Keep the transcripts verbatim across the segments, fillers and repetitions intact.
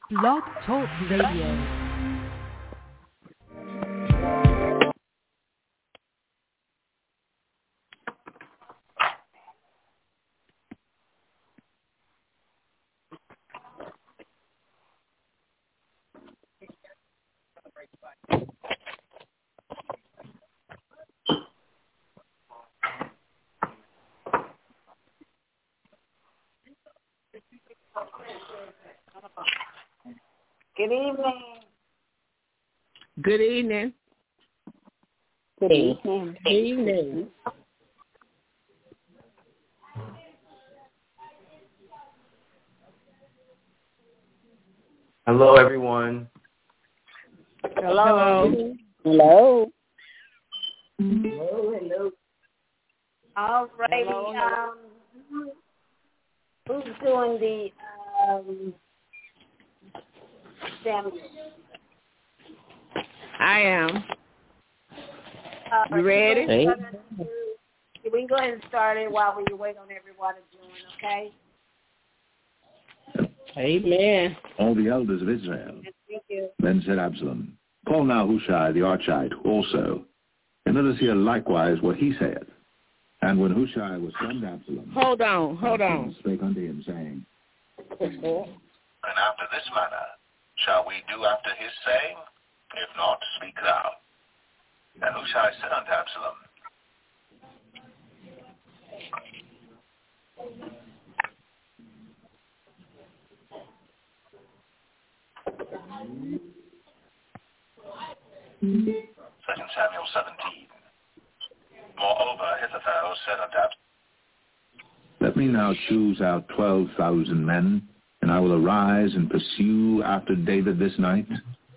Blog Talk Radio. Good evening. Good evening. Good evening. Good evening. Hello, everyone. Hello. Hello. Hello, hello. All righty. Hello. Um, who's doing the um, Samuel? I am. Uh, You ready? Hey. We can go ahead and start it while we wait on everyone to join, okay? Amen. All the elders of Israel. Thank you. Then said Absalom, Call now Hushai the Archite also, and let us hear likewise what he saith. And when Hushai was come to Absalom, Hold on, hold Absalom on. spake unto him, saying, And after this manner shall we do after his saying? If not, speak thou. And Hushai said unto Absalom, Second Samuel seventeen. Moreover, Ahithophel said unto Absalom, Let me now choose out twelve thousand men, and I will arise and pursue after David this night.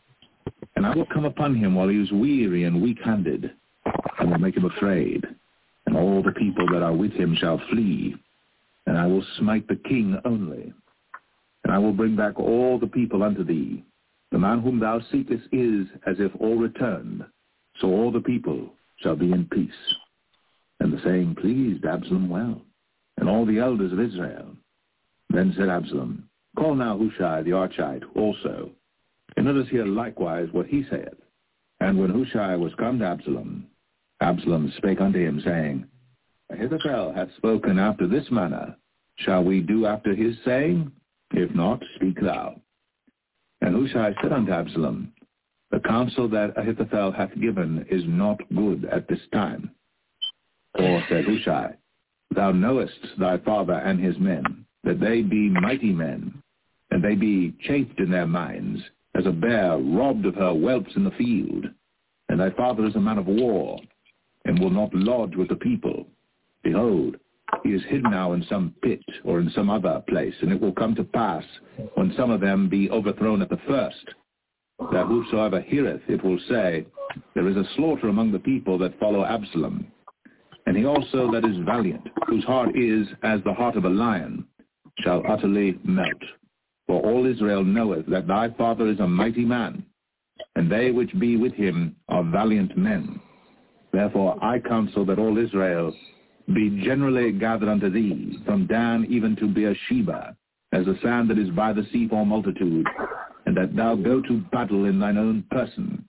And I will come upon him while he is weary and weak-handed, and will make him afraid. And all the people that are with him shall flee, and I will smite the king only. And I will bring back all the people unto thee. The man whom thou seekest is as if all returned, so all the people shall be in peace. And the saying pleased Absalom well, and all the elders of Israel. Then said Absalom, Call now Hushai the Archite also, and let us hear likewise what he saith. And when Hushai was come to Absalom, Absalom spake unto him, saying, Ahithophel hath spoken after this manner. Shall we do after his saying? If not, speak thou. And Hushai said unto Absalom, The counsel that Ahithophel hath given is not good at this time. For, said Hushai, Thou knowest thy father and his men, that they be mighty men, and they be chafed in their minds, as a bear robbed of her whelps in the field. And thy father is a man of war, and will not lodge with the people. Behold, he is hid now in some pit or in some other place, and it will come to pass, when some of them be overthrown at the first, that whosoever heareth it will say, There is a slaughter among the people that follow Absalom. And he also that is valiant, whose heart is as the heart of a lion, shall utterly melt. For all Israel knoweth that thy father is a mighty man, and they which be with him are valiant men. Therefore I counsel that all Israel be generally gathered unto thee, from Dan even to Beersheba, as the sand that is by the sea for multitude, and that thou go to battle in thine own person.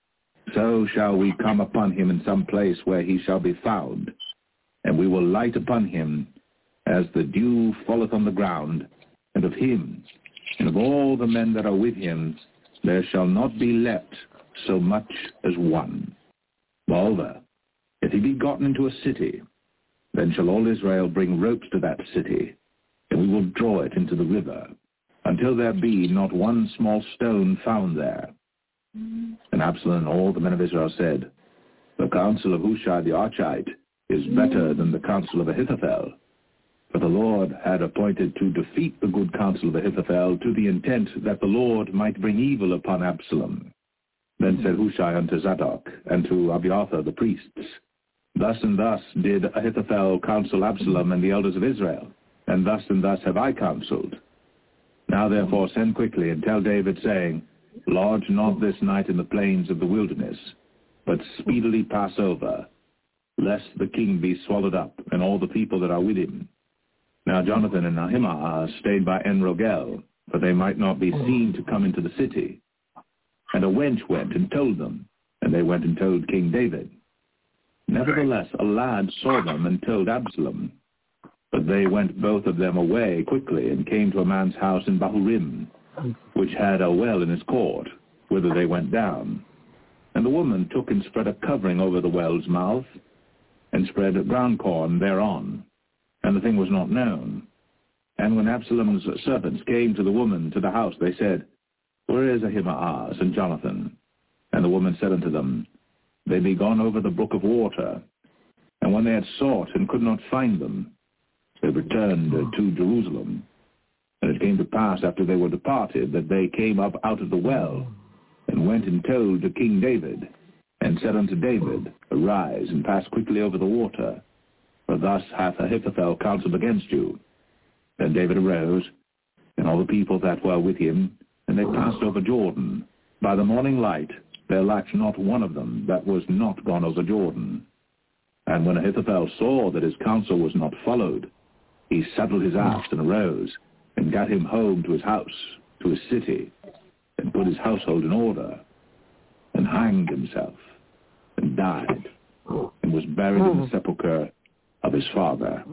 So shall we come upon him in some place where he shall be found, and we will light upon him as the dew falleth on the ground, and of him, and of all the men that are with him, there shall not be left so much as one. Moreover, if he be gotten into a city, then shall all Israel bring ropes to that city, and we will draw it into the river, until there be not one small stone found there. And Absalom and all the men of Israel said, The counsel of Hushai the Archite is better than the counsel of Ahithophel. For the Lord had appointed to defeat the good counsel of Ahithophel, to the intent that the Lord might bring evil upon Absalom. Then said Hushai unto Zadok and to Abiathar the priests, Thus and thus did Ahithophel counsel Absalom and the elders of Israel, and thus and thus have I counseled. Now therefore send quickly and tell David, saying, Lodge not this night in the plains of the wilderness, but speedily pass over, lest the king be swallowed up, and all the people that are with him. Now Jonathan and Ahimaaz stayed by En-Rogel, for they might not be seen to come into the city. And a wench went and told them, and they went and told King David. Nevertheless, a lad saw them and told Absalom. But they went both of them away quickly and came to a man's house in Bahurim, which had a well in his court, whither they went down. And the woman took and spread a covering over the well's mouth, and spread brown corn thereon, and the thing was not known. And when Absalom's servants came to the woman to the house, they said, Where is Ahimaaz and Jonathan? And the woman said unto them, They be gone over the brook of water. And when they had sought and could not find them, they returned to Jerusalem. And it came to pass after they were departed that they came up out of the well, and went and told to King David, and said unto David, Arise, and pass quickly over the water, for thus hath Ahithophel counseled against you. Then David arose, and all the people that were with him, and they passed over Jordan. By the morning light there lacked not one of them that was not gone over Jordan. And when Ahithophel saw that his counsel was not followed, he saddled his ass and arose, and got him home to his house, to his city, and put his household in order, and hanged himself, and died, and was buried in the sepulchre of his father.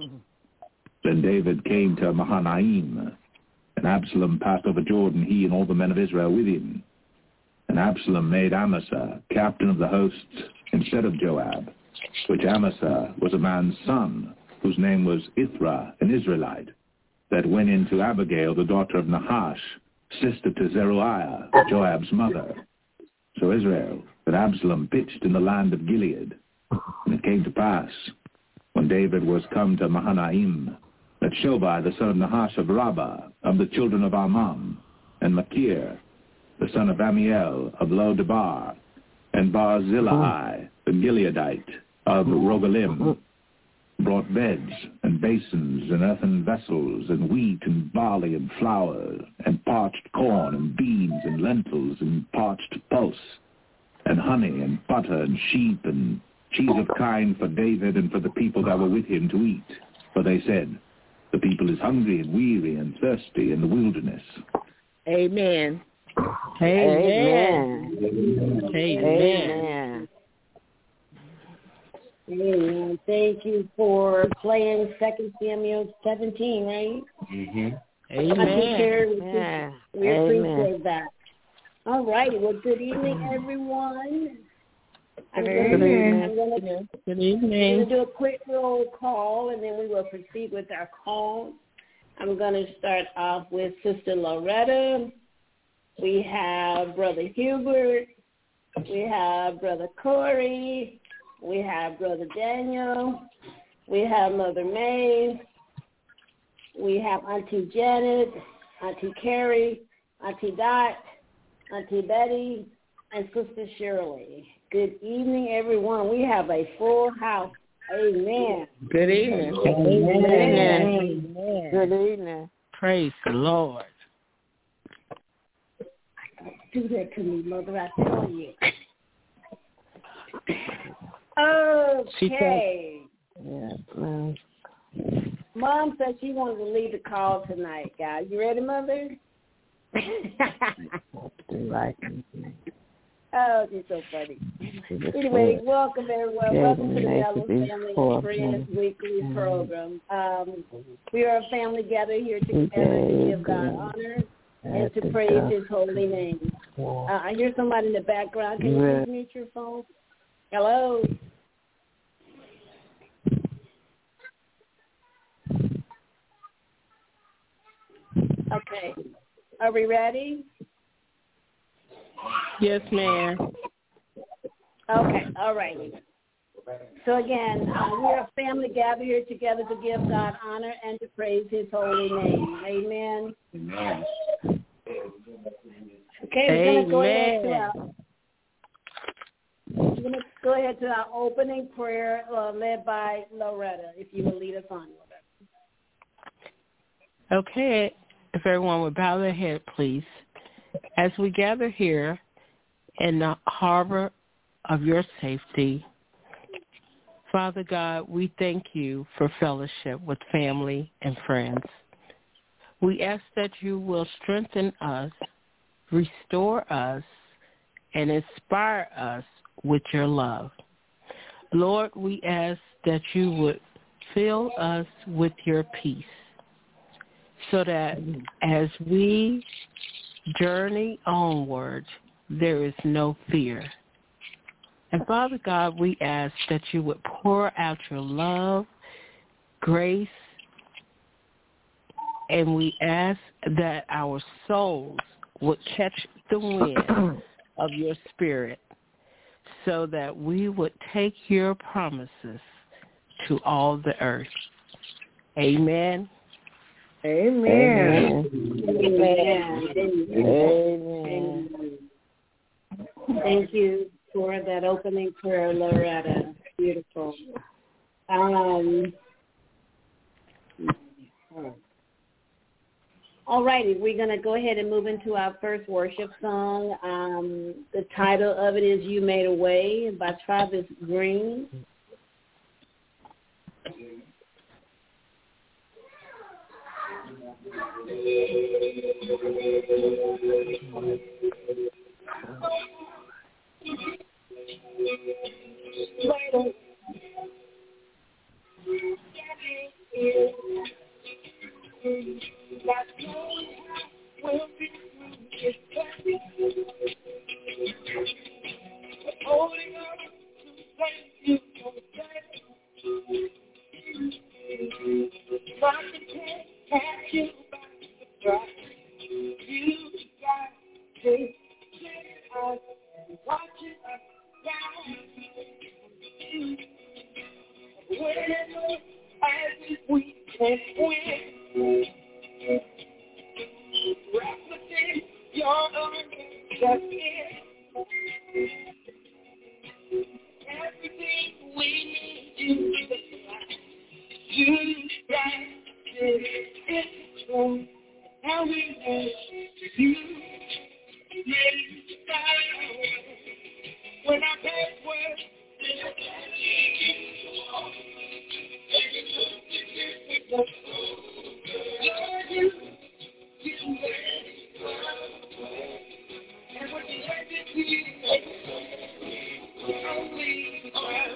Then David came to Mahanaim, and Absalom passed over Jordan, he and all the men of Israel with him. And Absalom made Amasa captain of the hosts instead of Joab, which Amasa was a man's son, whose name was Ithra, an Israelite, that went in to Abigail, the daughter of Nahash, sister to Zeruiah, Joab's mother. So Israel, that Absalom pitched in the land of Gilead. And it came to pass, when David was come to Mahanaim, that Shobai, the son of Nahash of Rabbah, of the children of Ammon, and Machir, the son of Amiel of Lo-debar, and Barzillai, the Gileadite of Rogelim, brought beds and basins and earthen vessels and wheat and barley and flour and parched corn and beans and lentils and parched pulse and honey and butter and sheep and cheese of kine for David and for the people that were with him to eat. For they said, The people is hungry and weary and thirsty in the wilderness. Amen. Amen. Amen. Amen. Amen. Thank you for playing Second Samuel seventeen, right? Mm-hmm. Amen. I think Carrie, we, Yeah. we Amen. appreciate that. All right. Well, good evening, everyone. I'm Good going evening. to Good evening. do a quick roll call, and then we will proceed with our call. I'm going to start off with Sister Loretta. We have Brother Hubert. We have Brother Corey. We have Brother Daniel. We have Mother May. We have Auntie Janet, Auntie Carrie, Auntie Dot, Auntie Betty, and Sister Shirley. Good evening, everyone. We have a full house. Amen. Good evening. Amen. Amen. Good evening. Praise the Lord. Do that to me, Mother, I tell you. Okay. Yeah. Um, Mom said she wanted to lead the call tonight, guys. You ready, Mother? right. Oh, she's so funny. Anyway, welcome everyone. Welcome to the Mellow Family and Friends Weekly Program. Um, we are a family gathered here together to give God honor and to praise His holy name. Uh, I hear somebody in the background. Can you please mute your phone? Hello. Okay. Are we ready? Yes, ma'am. Okay. All right. So again, uh, we're a family gathered here together to give God honor and to praise His holy name. Amen. Amen. Okay, we're going to go ahead to our, we're going to go ahead to our opening prayer uh, led by Loretta, if you will lead us on, Loretta. Okay. If everyone would bow their head, please. As we gather here in the harbor of your safety, Father God, we thank you for fellowship with family and friends. We ask that you will strengthen us, restore us, and inspire us with your love. Lord, we ask that you would fill us with your peace so that as we journey onward, there is no fear. And Father God, we ask that you would pour out your love, grace, and we ask that our souls would catch the wind of your spirit so that we would take your promises to all the earth. Amen. Amen. Amen. Amen. Thank you for that opening prayer, Loretta. Beautiful. Um, all righty, we're going to go ahead and move into our first worship song. Um, the title of it is You Made a Way by Travis Green. Holding on to thank you for I can't catch you by surprise. You got to I watch it down. Whenever as if we can win. Replicate your own just in. Everything we need you to you got it wrong. How we want you made style. When I backward, you, you made and when you let it be, only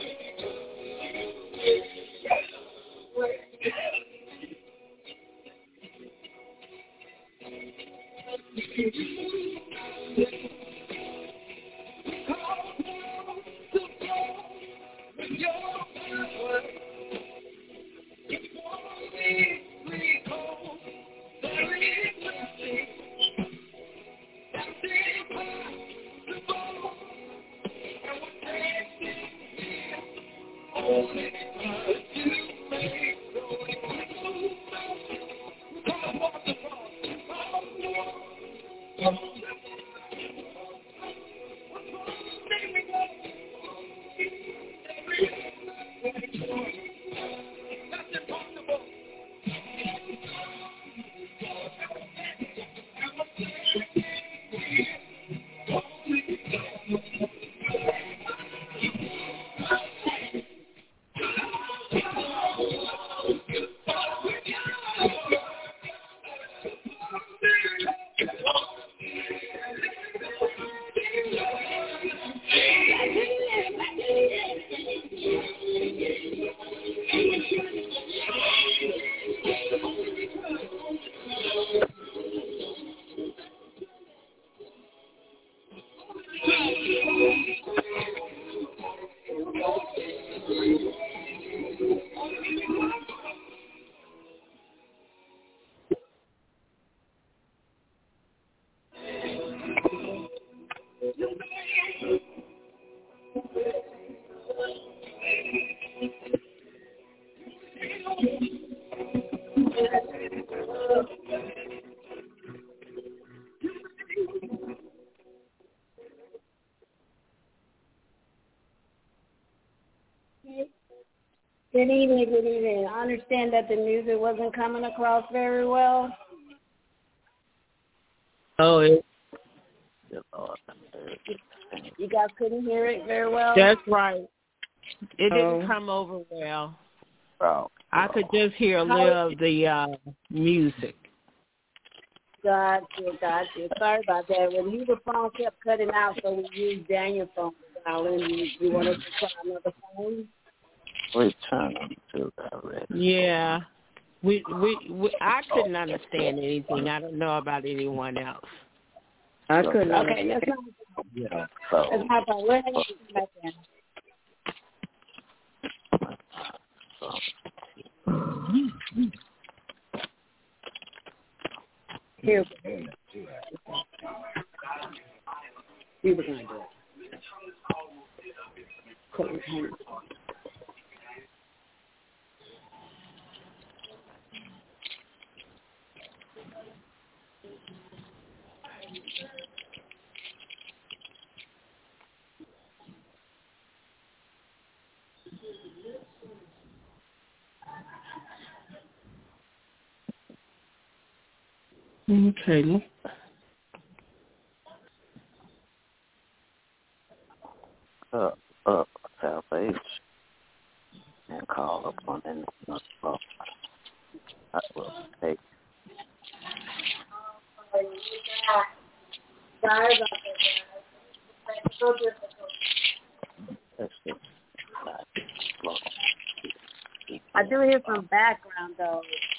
Good evening, good evening. I understand that the music wasn't coming across very well. Oh, it, you guys couldn't hear it very well? That's right. It didn't Oh. come over well. Oh. I could just hear a little of the uh, music. Gotcha, gotcha. Sorry about that. When your phone kept cutting out, so we used Daniel's phone, darling. You, you want us to try another phone? Return to the red. Yeah. We, we we I couldn't understand anything. I don't know about anyone else. I couldn't. Okay, that's not Yeah. So, that's not bad. We're heading to back then. Here. We were going to do it. Cool. Okay. up, up, salvation, and call upon the name of the Lord. I will take. I do hear some background though.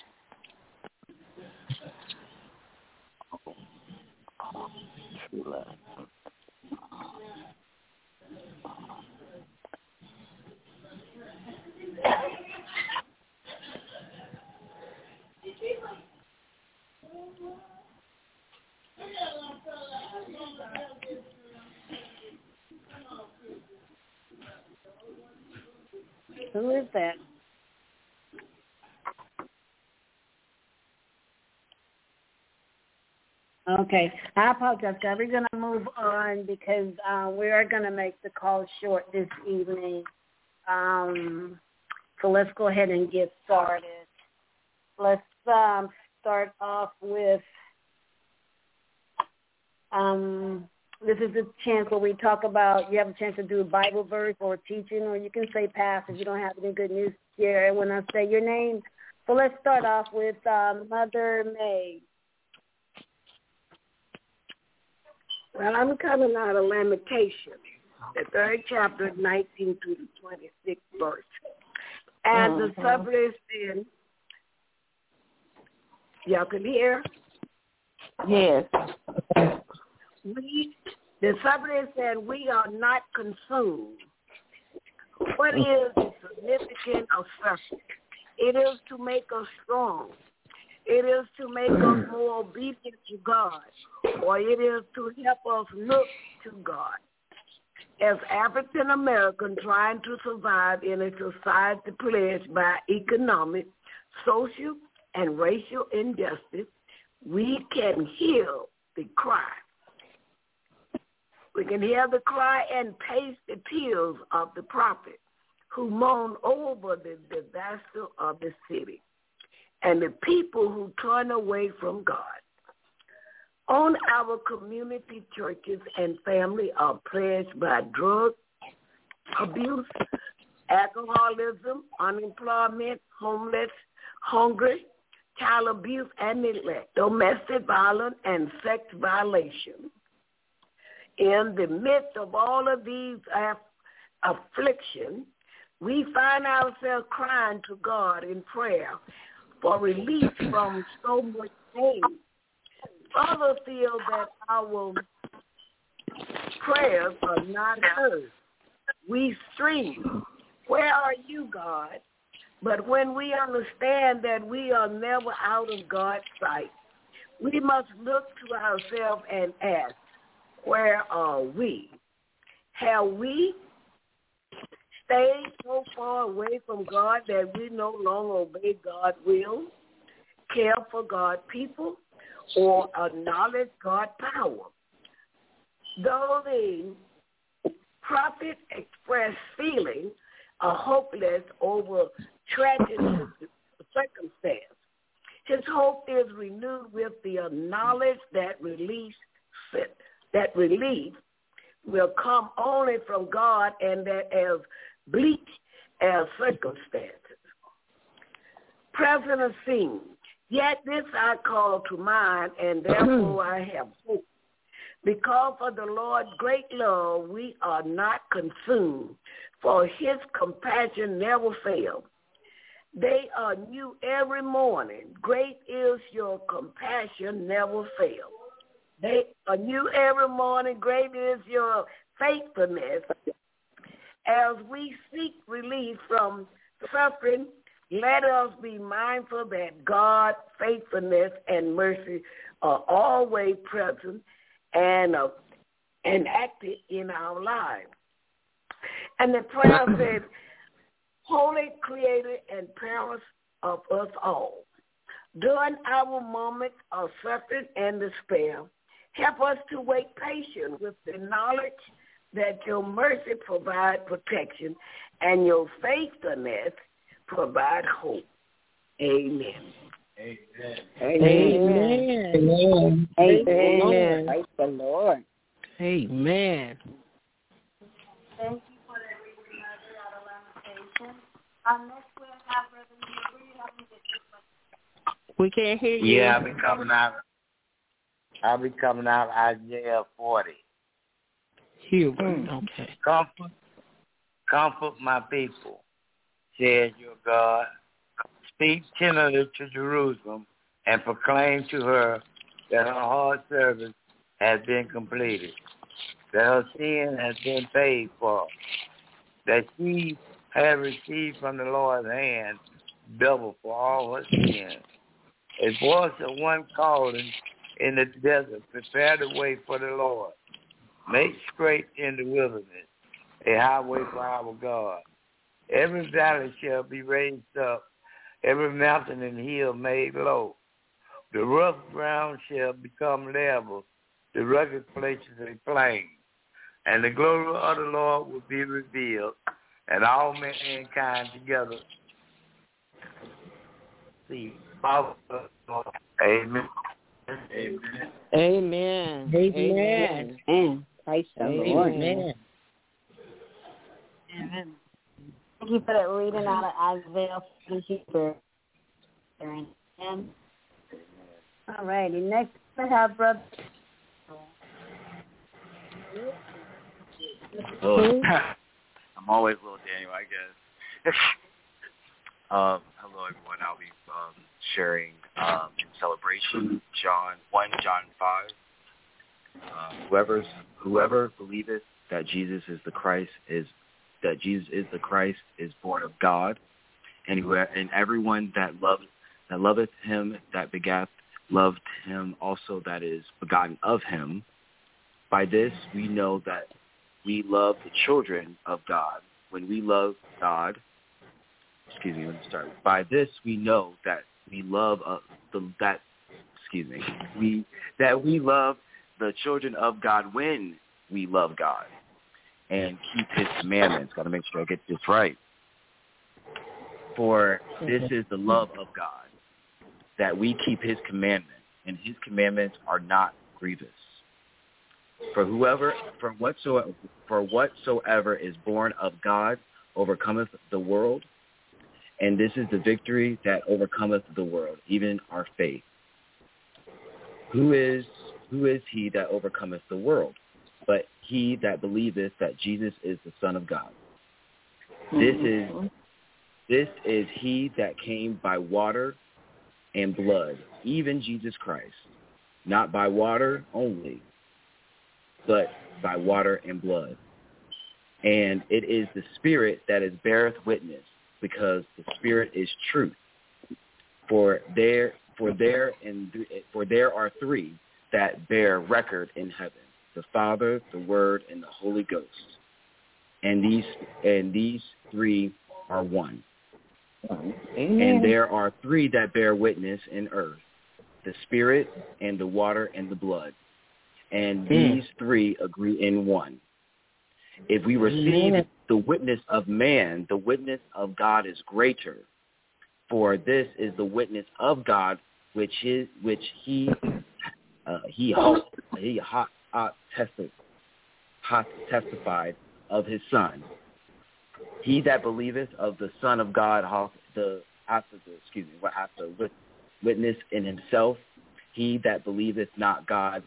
True love. Who is that? Okay, I apologize, guys. We're going to move on because uh, we are going to make the call short this evening. Um, so let's go ahead and get started. Let's um, start off with, um, this is a chance where we talk about, you have a chance to do a Bible verse or teaching, or you can say pass if you don't have any good news to share when I say your name. So let's start off with um, Mother May. Well, I'm coming out of Lamentation, the third chapter, nineteen through the twenty-sixth verse. And mm-hmm. the subject is in, y'all can hear? Yes. We, the subject said, we are not consumed. What is the significance of suffering? It is to make us strong. It is to make us more obedient to God, or it is to help us look to God. As African Americans trying to survive in a society plagued by economic, social, and racial injustice, we can hear the cry. We can hear the cry and taste the tears of the prophet who mourn over the disaster of the city and the people who turn away from God. On our community churches and family are plagued by drug abuse, alcoholism, unemployment, homeless, hunger, child abuse and neglect, domestic violence, and sex violation. In the midst of all of these aff- afflictions, we find ourselves crying to God in prayer for release from so much pain. Others feel that our prayers are not heard. We scream, where are you, God? But when we understand that we are never out of God's sight, we must look to ourselves and ask, where are we? Have we stayed so far away from God that we no longer obey God's will, care for God's people, or acknowledge God's power? Though the prophet expressed feeling of hopeless over tragic circumstance, his hope is renewed with the knowledge that release that relief will come only from God, and that as bleak as circumstances. President Singh, Yet this I call to mind, and therefore I have hope. Because of the Lord's great love, we are not consumed, for his compassion never fails. They are new every morning. Great is your compassion, never fails. They are new every morning. Great is your faithfulness. As we seek relief from suffering, let us be mindful that God's faithfulness and mercy are always present and uh, enacted in our lives. And the prayer says, Holy Creator and parents of us all, during our moments of suffering and despair, help us to wait patient with the knowledge that your mercy provides protection and your faithfulness provide hope. Amen. Amen. Amen. Amen. Amen. Praise the Lord. Amen. Thank you for that reading, Mother, out of Lamentation. Um, next we'll have Brother Newbury. Help me get this one. We can't hear you. Yeah, I'll be coming out. I'll be coming out Isaiah forty. Hubert. Okay. Comfort, comfort my people, says your God. Speak tenderly to Jerusalem and proclaim to her that her hard service has been completed, that her sin has been paid for, that she has received from the Lord's hand double for all her sins. A voice of one calling in the desert, prepare the way for the Lord. Make straight in the wilderness a highway for our God. Every valley shall be raised up, every mountain and hill made low. The rough ground shall become level, the rugged places a plain. And the glory of the Lord will be revealed, and all mankind together see. Amen. Amen. Amen. Amen. Amen. Praise the Lord. Amen. Amen. Thank you for that reading out of Isaiah forty. And all righty, next we have Brother. Oh, I'm always little Daniel, I guess. um, hello, everyone. I'll be um, sharing um, in celebration John one, John five. Uh, whoever's whoever believeth that Jesus is the Christ is that Jesus is the Christ is born of God, and who and everyone that loved that loveth him that begat loved him also that is begotten of him. By this we know that we love the children of God when we love God. Excuse me. Let me start. By this we know that we love uh, the that. Excuse me. We that we love the children of God when we love God and keep his commandments. Got to make sure I get this right. For this is the love of God, that we keep his commandments, and his commandments are not grievous. For whoever, for whatsoever, for whatsoever is born of God overcometh the world, and this is the victory that overcometh the world, even our faith. Who is who is he that overcometh the world, but he that believeth that Jesus is the Son of God? This is this is he that came by water and blood, even Jesus Christ, not by water only, but by water and blood. And it is the Spirit that is beareth witness, because the Spirit is truth. For there, for there, and for there are three that bear record in heaven: the Father, the Word, and the Holy Ghost. And these, and these three are one. Amen. And there are three that bear witness in earth: the Spirit, and the water, and the blood. And these three agree in one. If we receive Amen. the witness of man, the witness of God is greater. For this is the witness of God, which is which he uh, he hot, he hot, hot, tested, hot testified of his Son. He that believeth of the Son of God, hath the after the excuse me, what after with witness in himself. He that believeth not God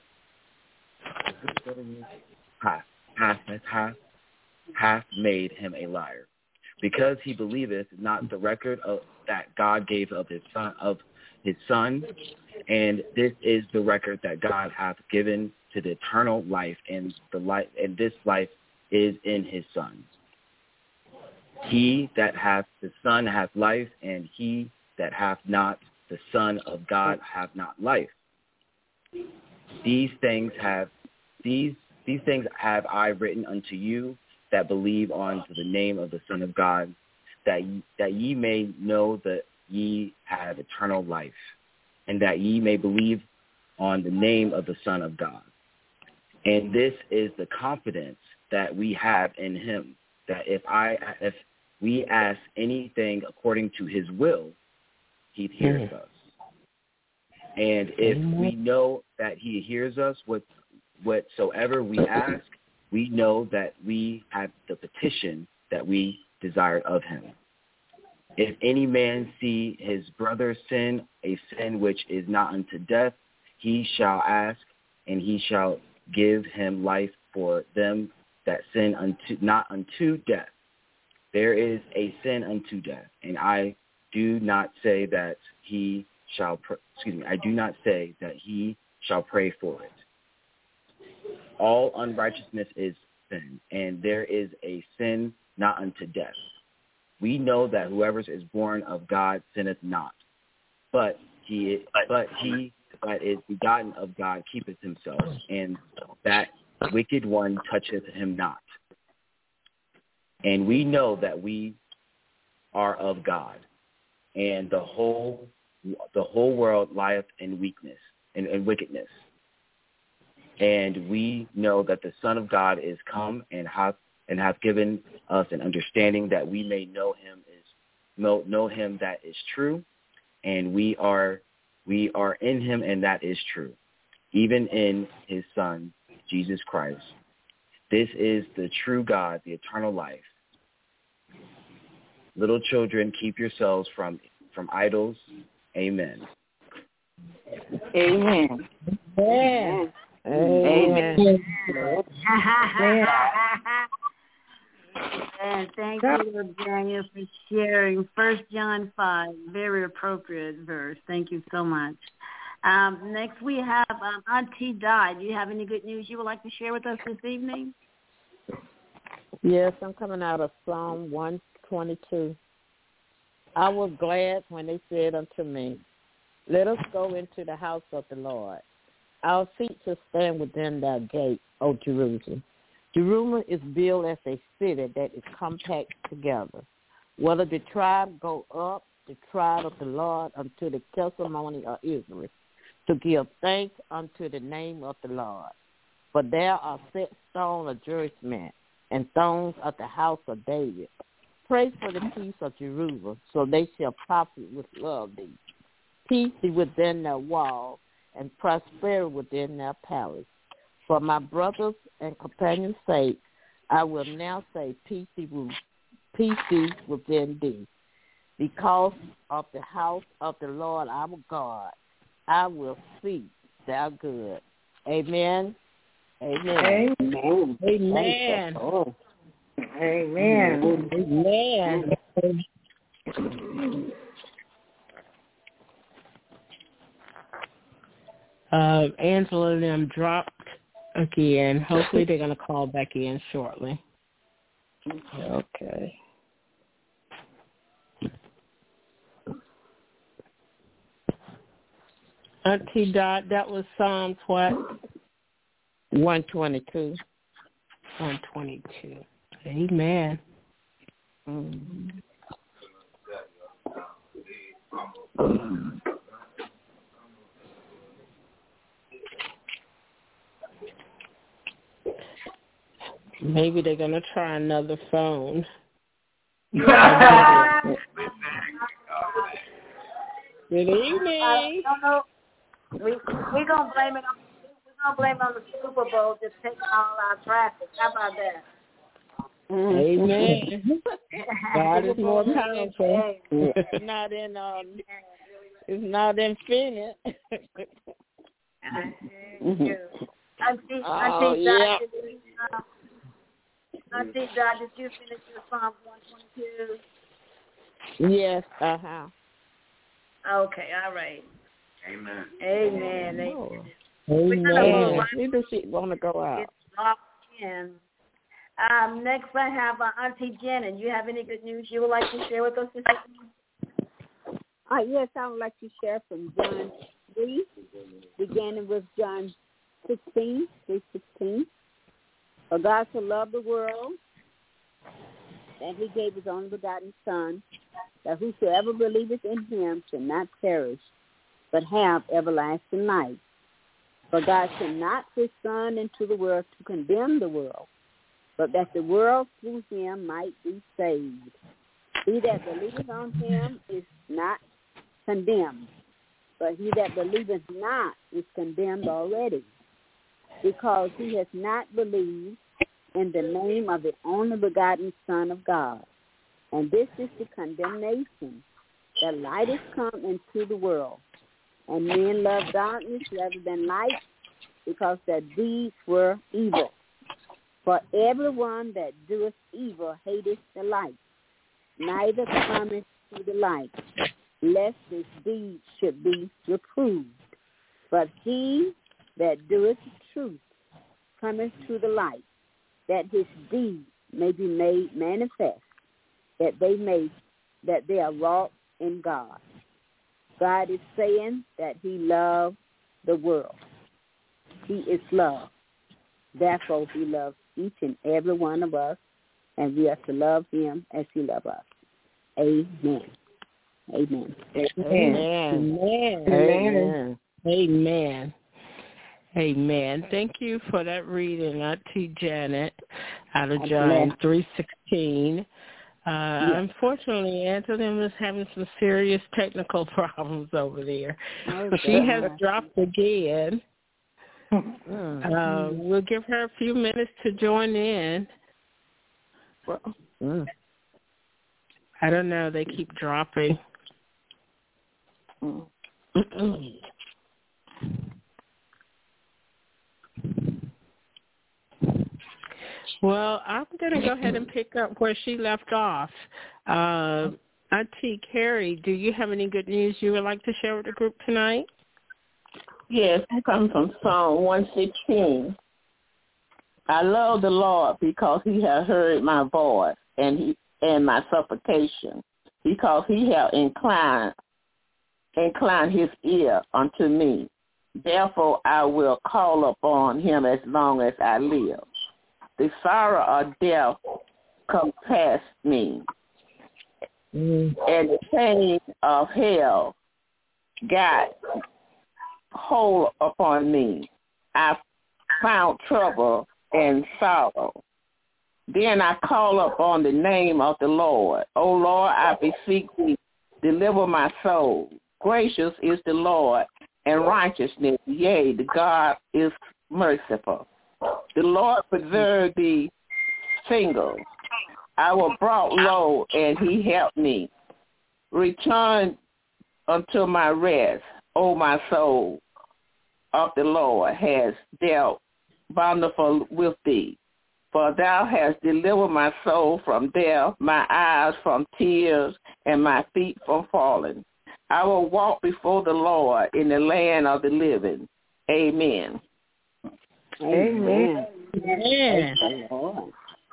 hath, hath, hath, hath made him a liar, because he believeth not the record of that God gave of his son of his son, and this is the record that God hath given to the eternal life, and the life, and this life is in his Son. He that hath the Son hath life, and he that hath not the Son of God hath not life. These things have these these things have I written unto you that believe on to the name of the Son of God, that ye, that ye may know that ye have eternal life, and that ye may believe on the name of the Son of God. And this is the confidence that we have in him, that if I if we ask anything according to his will, he hears us. And if we know that he hears us with whatsoever we ask, we know that we have the petition that we desired of him. If any man see his brother sin, a sin which is not unto death, he shall ask, and he shall give him life for them that sin unto not unto death. There is a sin unto death, and I do not say that he shall. Pr- excuse me. I do not say that he shall pray for it. All unrighteousness is sin, and there is a sin not unto death. We know that whoever is born of God sinneth not, but he, but he that is begotten of God keepeth himself, and that wicked one toucheth him not. And we know that we are of God, and the whole the whole world lieth in weakness and, and wickedness. And we know that the Son of God is come and hath and hath given us an understanding that we may know him is know, know him that is true, and we are we are in him, and that is true, even in his Son Jesus Christ. This is the true God, the eternal life. Little children, keep yourselves from from idols. Amen. Amen. Amen. Amen. And thank you, Daniel, for sharing First John five. Very appropriate verse. Thank you so much. Um, next we have um, Auntie Di. Do you have any good news you would like to share with us this evening? Yes, I'm coming out of Psalm one twenty-two. I was glad when they said unto me, let us go into the house of the Lord. Our feet shall stand within thy gate, O Jerusalem. Jerusalem is built as a city that is compact together. Whether the tribe go up, the tribe of the Lord, unto the testimony of Israel, to give thanks unto the name of the Lord. For there are set stones of judgment, and thrones of the house of David. Pray for the peace of Jerusalem, so they shall profit with love thee. Peace be within their wall, and prosperity within their palace. For my brothers and companions' sake, I will now say, peace be, peace be within thee. Because of the house of the Lord our God, I will seek thou good. Amen. Amen. Amen. Amen. Oh. Amen. Amen. Uh, Angela and them dropped again. Hopefully they're going to call back in shortly. Okay. Auntie Dot, that was Psalms what? one twenty-two. one twenty-two. Amen. Mm-hmm. Maybe they're going to try another phone. Good evening. Uh, we we're gonna blame it on we're gonna blame it on the Super Bowl just taking all our traffic. How about that? Amen. God is more powerful. Not in um, It's not infinite. Mm-hmm. Auntie, oh, Auntie, yeah. Did you, uh, Auntie, Dot, did you finish your Psalm one twenty-two? Yes, uh-huh. Okay, all right. Amen. Amen. Amen. Oh. We're gonna Amen. Leadership want to go out. It's off again. Um, next, I have uh, Auntie Janet. You have any good news you would like to share with us this evening? Uh, yes, I would like to share from John three, beginning with John sixteen, three sixteen. For God so loved the world that he gave his only begotten Son, that whosoever believeth in him shall not perish, but have everlasting life. For God sent not his Son into the world to condemn the world, but that the world through him might be saved. He that believeth on him is not condemned, but he that believeth not is condemned already, because he has not believed in the name of the only begotten Son of God. And this is the condemnation, that light is come into the world, and men love darkness rather than light, because their deeds were evil. For everyone that doeth evil hateth the light, neither cometh to the light, lest his deeds should be reproved. But he that doeth the truth cometh to the light, that his deeds may be made manifest, that they may that they are wrought in God. God is saying that he loved the world. He is love. Therefore, he loves each and every one of us, and we are to love him as he loves us. Amen. Amen. Amen. Amen. Amen. Amen. Amen. Thank you for that reading, Auntie Janet, out of John three sixteen. Uh, yes. Unfortunately, Anthony was having some serious technical problems over there. Okay. She has dropped again. uh, we'll give her a few minutes to join in. Well, mm. I don't know. They keep dropping. Mm. Well, I'm going to go ahead and pick up where she left off. Uh, Auntie Carrie, do you have any good news you would like to share with the group tonight? Yes, I come from Psalm one sixteen. I love the Lord because he has heard my voice and he and my supplication, because he has inclined inclined his ear unto me. Therefore I will call upon him as long as I live. The sorrow of death compassed me, mm. and the pain of hell got hold upon me. I found trouble and sorrow. Then I call upon the name of the Lord. O Lord, I beseech thee, deliver my soul. Gracious is the Lord, and righteousness, yea, the God is merciful. The Lord preserve thee single. I was brought low, and he helped me. Return unto my rest, O my soul of the Lord has dealt bountiful with thee. For thou hast delivered my soul from death, my eyes from tears, and my feet from falling. I will walk before the Lord in the land of the living. Amen. Amen. Amen. Amen.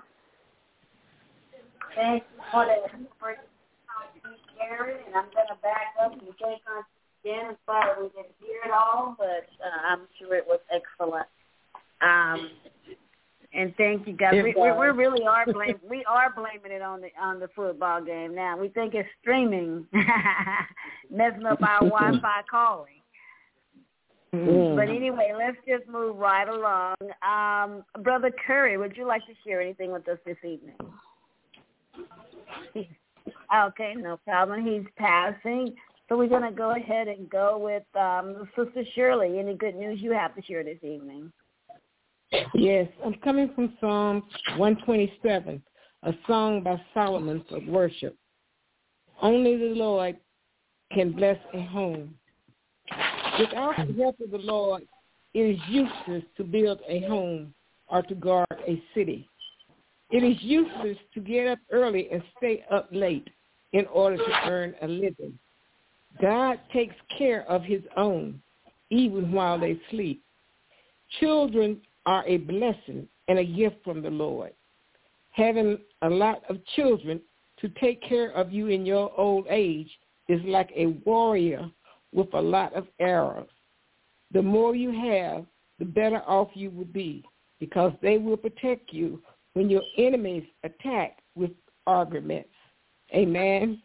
Thank you for that for Karen, and I'm going to back up and take on again. I'm sorry we didn't hear it all, but uh, I'm sure it was excellent. Um, and thank you, guys. We, we, we really are blaming. We are blaming it on the on the football game now. We think it's streaming messing up our Wi-Fi calling. Mm. But anyway, let's just move right along. Um, Brother Curry, would you like to share anything with us this evening? Okay, no problem. He's passing. So we're going to go ahead and go with um, Sister Shirley. Any good news you have to share this evening? Yes, I'm coming from Psalm one twenty-seven, a song by Solomon for worship. Only the Lord can bless a home. Without the help of the Lord, it is useless to build a home or to guard a city. It is useless to get up early and stay up late in order to earn a living. God takes care of his own, even while they sleep. Children are a blessing and a gift from the Lord. Having a lot of children to take care of you in your old age is like a warrior with a lot of arrows. The more you have, the better off you will be, because they will protect you when your enemies attack with arguments. Amen.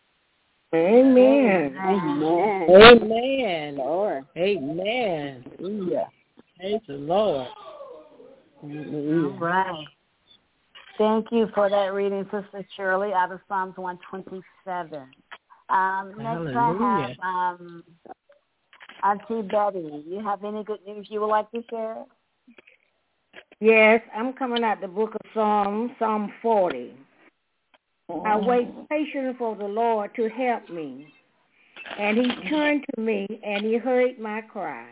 Amen. Amen. Amen. Lord. Amen. Hallelujah. Praise the Lord. All right. Thank you for that reading, Sister Shirley, out of Psalms one twenty-seven. Um, next Hallelujah. I have um, Auntie Betty. You have any good news you would like to share? Yes, I'm coming out the book of Psalms, Psalm forty. I wait patiently for the Lord to help me, and he turned to me, and he heard my cry.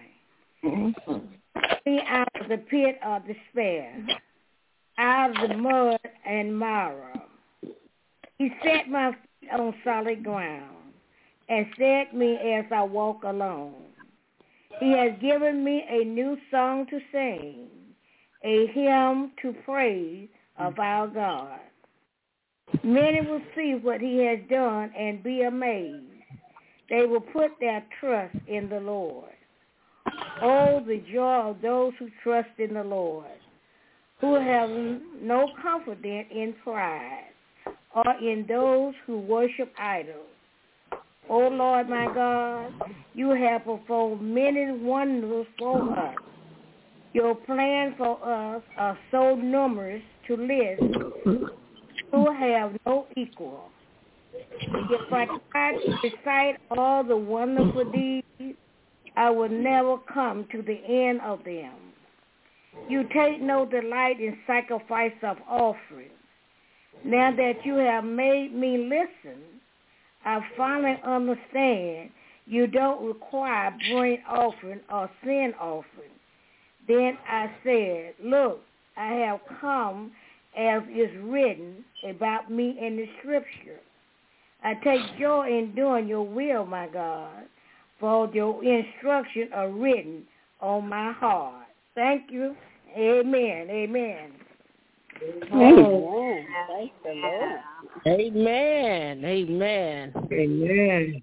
Me out of the pit of despair, out of the mud and mire. He set my feet on solid ground and set me as I walk alone. He has given me a new song to sing, a hymn to praise of our God. Many will see what he has done and be amazed. They will put their trust in the Lord. Oh, the joy of those who trust in the Lord, who have no confidence in pride or in those who worship idols. Oh, Lord, my God, you have performed many wonders for us. Your plans for us are so numerous to list, who have no equal. If I try to recite all the wonderful deeds, I will never come to the end of them. You take no delight in sacrifice of offerings. Now that you have made me listen, I finally understand you don't require burnt offering or sin offering. Then I said, look, I have come as is written about me in the scripture. I take joy in doing your will, my God, for your instructions are written on my heart. Thank you. Amen. Amen. Amen. Thank the Lord. Amen. Amen. Amen.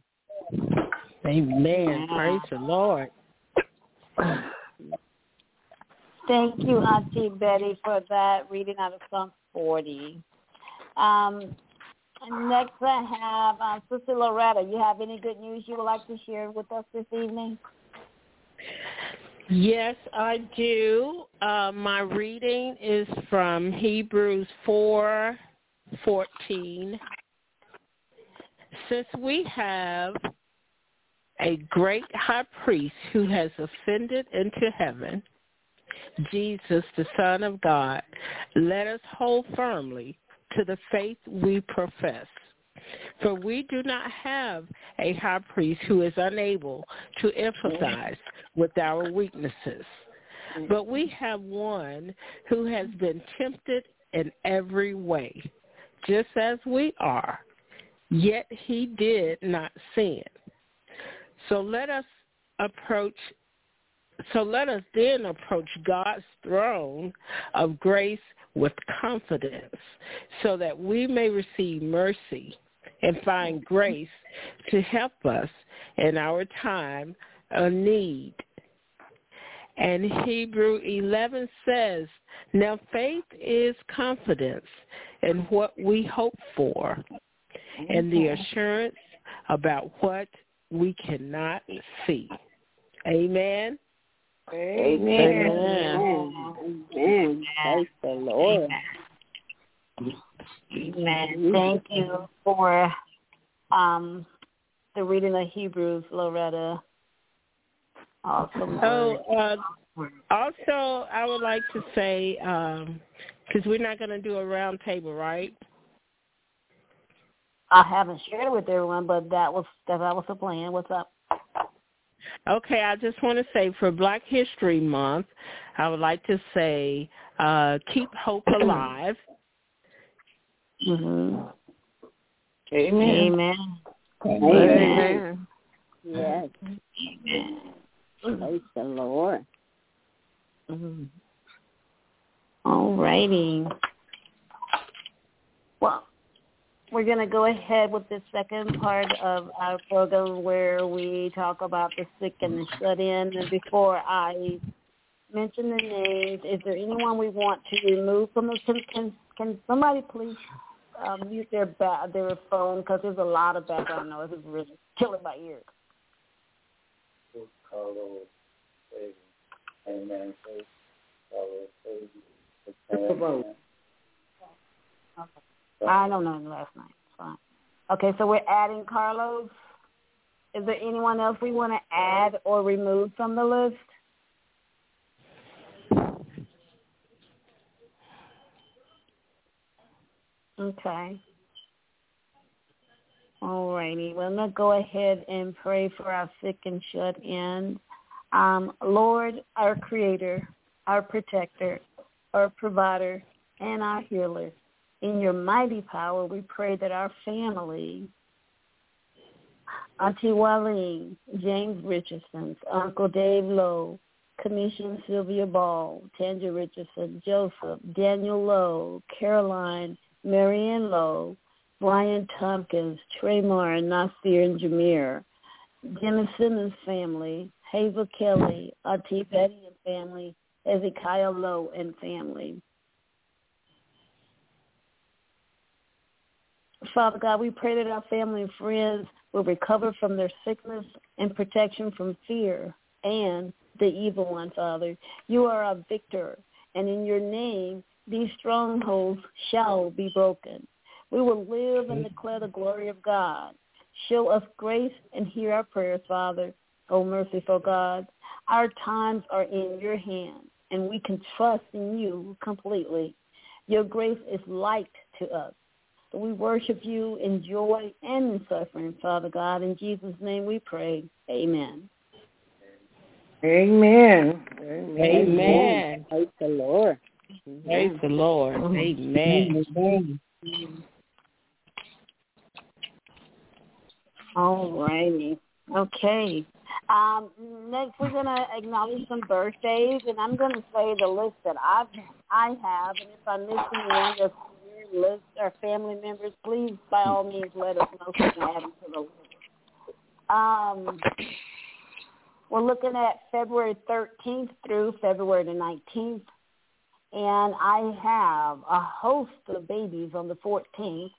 Amen. Praise the Lord. Thank you, Auntie Betty, for that reading out of Psalm forty. Um, next I have uh, Sister Loretta. You have any good news you would like to share with us this evening? Yes, I do. Uh, my reading is from Hebrews four fourteen. Since we have a great high priest who has ascended into heaven, Jesus, the Son of God, let us hold firmly to the faith we profess. For we do not have a high priest who is unable to empathize with our weaknesses, but we have one who has been tempted in every way, just as we are, yet he did not sin. So let us approach So let us then approach God's throne of grace with confidence so that we may receive mercy and find grace to help us in our time of need. And Hebrew eleven says, now faith is confidence in what we hope for and the assurance about what we cannot see. Amen. Amen. Amen. Amen. Praise the Lord. Amen. Thank you for um, the reading of Hebrews, Loretta. Awesome. Oh, uh, also, I would like to say, because um, we're not going to do a round table, right? I haven't shared it with everyone, but that was that was the plan. What's up? Okay, I just want to say for Black History Month, I would like to say uh, keep hope alive. Mm-hmm. Amen. Amen. Amen. Amen. Yes. Amen. Praise the Lord. Mm-hmm. All righty. Well, we're going to go ahead with the second part of our program where we talk about the sick and the shut-in. And before I mention the names, is there anyone we want to remove from the can, can, can somebody please um, mute their ba- their phone, because there's a lot of background noise. It's really killing my ears. Amen. I don't know last night. It's fine. Okay, so we're adding Carlos. Is there anyone else we want to add or remove from the list? Okay. All righty. Well, let's go ahead and pray for our sick and shut-in. Um, Lord, our creator, our protector, our provider, and our healer, in your mighty power, we pray that our family, Auntie Walleen, James Richardson, Uncle Dave Lowe, Commissioner Sylvia Ball, Tanja Richardson, Joseph, Daniel Lowe, Caroline, Marianne Lowe, Brian Tompkins, Tremar, Nasir, and Jameer, Jimmy Simmons family, Hazel Kelly, Auntie Betty and family, Hezekiah Lowe and family. Father God, we pray that our family and friends will recover from their sickness and protection from fear and the evil one, Father. You are our victor, and in your name, these strongholds shall be broken. We will live and declare the glory of God. Show us grace and hear our prayers, Father. O merciful God, our times are in your hands, and we can trust in you completely. Your grace is light to us. So we worship you in joy and in suffering, Father God. In Jesus' name we pray. Amen. Amen. Amen. Amen. Praise the Lord. Praise the Lord. Amen. Amen. All righty. Okay. Um, next, we're going to acknowledge some birthdays, and I'm going to say the list that I've, I have, and if I miss anyone that's on your list or family members, please, by all means, let us know so we can add them to the list. Um, we're looking at February thirteenth through February the nineteenth, and I have a host of babies on the fourteenth.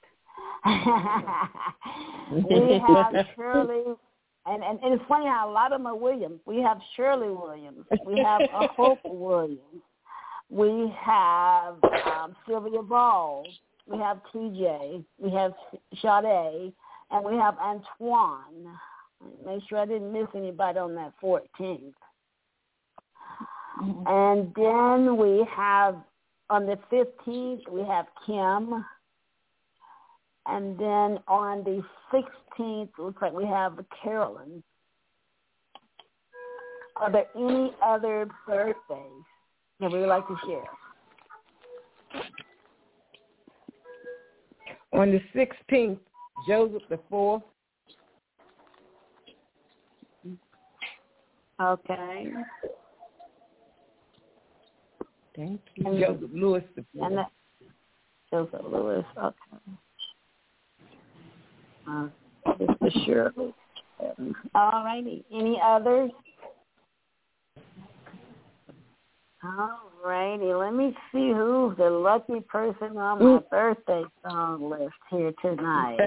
We have Shirley, and, and, and it's funny how a lot of them are Williams. We have Shirley Williams. We have a Hope Williams. We have um, Sylvia Ball. We have T J. We have Sade. And we have Antoine. Make sure I didn't miss anybody on that fourteenth. Mm-hmm. And then we have, on the fifteenth, we have Kim. And then on the sixteenth, looks like we have Carolyn. Are there any other birthdays that we would like to share? On the sixteenth, Joseph the fourth. Okay. Thank you. And Joseph Lewis the fourth. And that, Joseph Lewis, okay. Uh, just for sure. All righty. Any others? All righty. Let me see who's the lucky person on my birthday song list here tonight.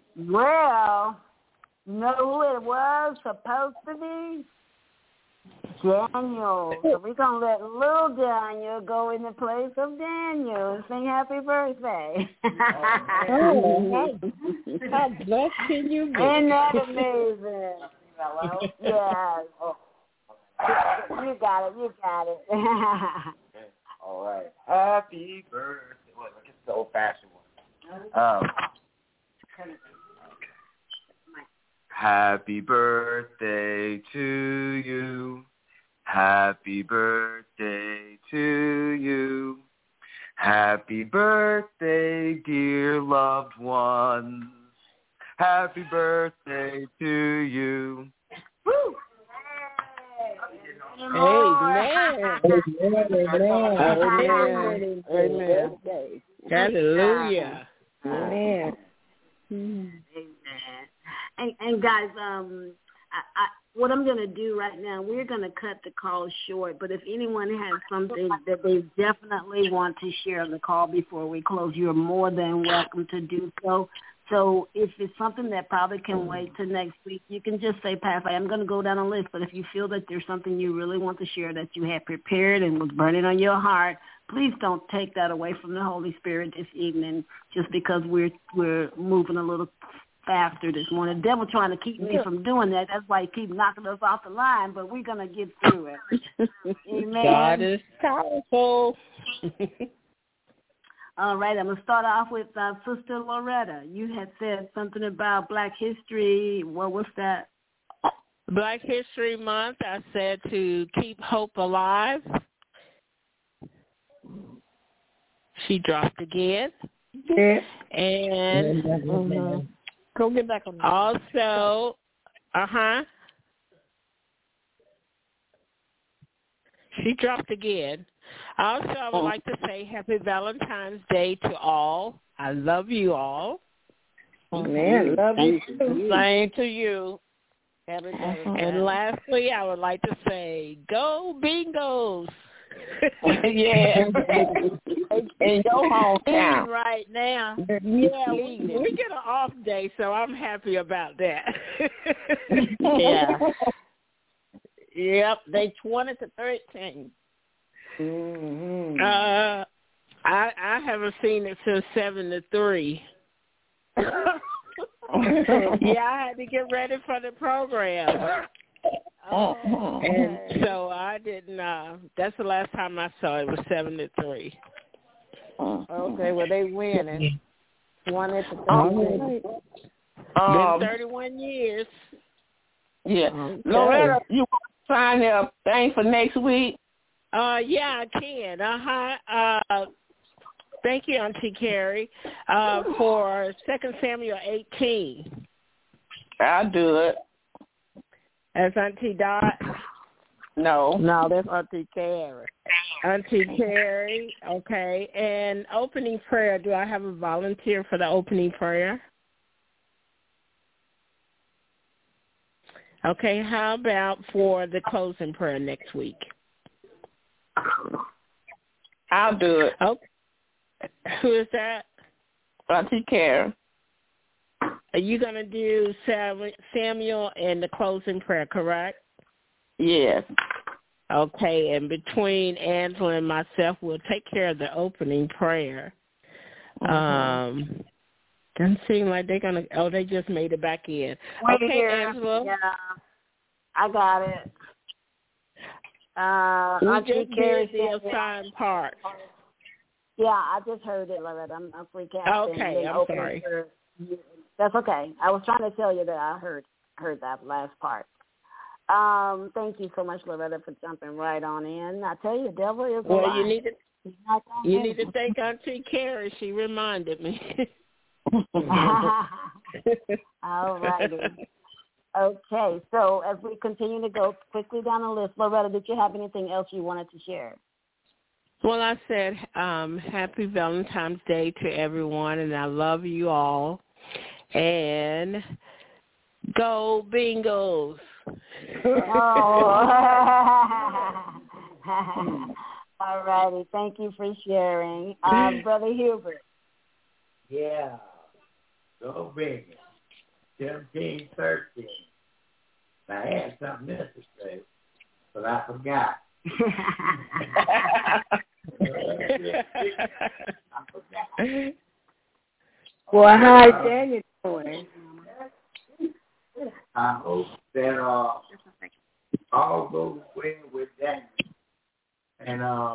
Well, know who it was supposed to be? Daniel. So we're going to let little Daniel go in the place of Daniel and sing happy birthday. Oh, how blessed can you be? Isn't that amazing? Yes. You got it. You got it. All right. Happy birthday. Well, it's the old-fashioned one. Um, okay. Happy birthday to you. Happy birthday to you. Happy birthday, dear loved ones. Happy birthday to you. Woo! Amen. Amen. Amen. Amen. Hallelujah. Amen. Amen. And, and guys, um, I, I, what I'm going to do right now, we're going to cut the call short. But if anyone has something that they definitely want to share on the call before we close, you're more than welcome to do so. So if it's something that probably can wait till next week, you can just say, Pastor, I'm going to go down a list. But if you feel that there's something you really want to share that you had prepared and was burning on your heart, please don't take that away from the Holy Spirit this evening just because we're we're moving a little faster this morning. The devil trying to keep me from doing that. That's why he keeps knocking us off the line, but we're going to get through it. Amen. God is powerful. All right, I'm going to start off with uh, Sister Loretta. You had said something about Black History. What was that? Black History Month, I said to keep hope alive. She dropped again. Yeah. And Mm-hmm. Go get back on that. Also, uh-huh. She dropped again. Also, I would like to say happy Valentine's Day to all. I love you all. Amen. Love you. Same to you. Happy Uh-huh. And lastly, I would like to say, go Bingos. Yeah. In your hometown. Right now. Yeah, We, we get an off day, so I'm happy about that. yeah. Yep, they twenty to thirteen. Mm-hmm. Uh, I I haven't seen it since seven to three. Yeah, I had to get ready for the program. Oh, and so I didn't. Uh, that's the last time I saw it. It was seven to three. Okay, well they winning. Twenty to thirteen. Um, Been thirty-one years. Yeah, okay. Loretta, you want to sign up thing for next week? Uh, yeah, I can. Uh-huh. Uh, thank you, Auntie Carrie, uh, for Second Samuel eighteen. I'll do it. As Auntie Dot? No. No, that's Auntie Carrie. Auntie Carrie, okay. And opening prayer, do I have a volunteer for the opening prayer? Okay, how about for the closing prayer next week? I'll do it. Okay. Who is that? Auntie Carrie. Are you going to do Samuel and the closing prayer, correct? Yes. Okay, and between Angela and myself, we'll take care of the opening prayer. Mm-hmm. Um, doesn't seem like they're going to, oh, they just made it back in. Wait okay, here. Angela. Yeah, I got it. Uh, we Auntie just Carrie did the assigned part. Yeah, I just heard it, Loretta. I'm, I'm recasting. Okay, I'm sorry. For, that's okay. I was trying to tell you that I heard heard that last part. Um, thank you so much, Loretta, for jumping right on in. I tell you, the devil is well, alive. you need to you need to thank Auntie Carrie. She reminded me. All righty. Okay, so as we continue to go quickly down the list, Loretta, did you have anything else you wanted to share? Well, I said um, happy Valentine's Day to everyone, and I love you all. And go Bengals. Oh. All righty. Thank you for sharing. Um, Brother Hubert. Yeah. Go Bengals. seventeen thirteen. I had something else to say. but I forgot. I forgot. Well, how is Daniel doing? I hope that uh, all goes well with Daniel. And uh,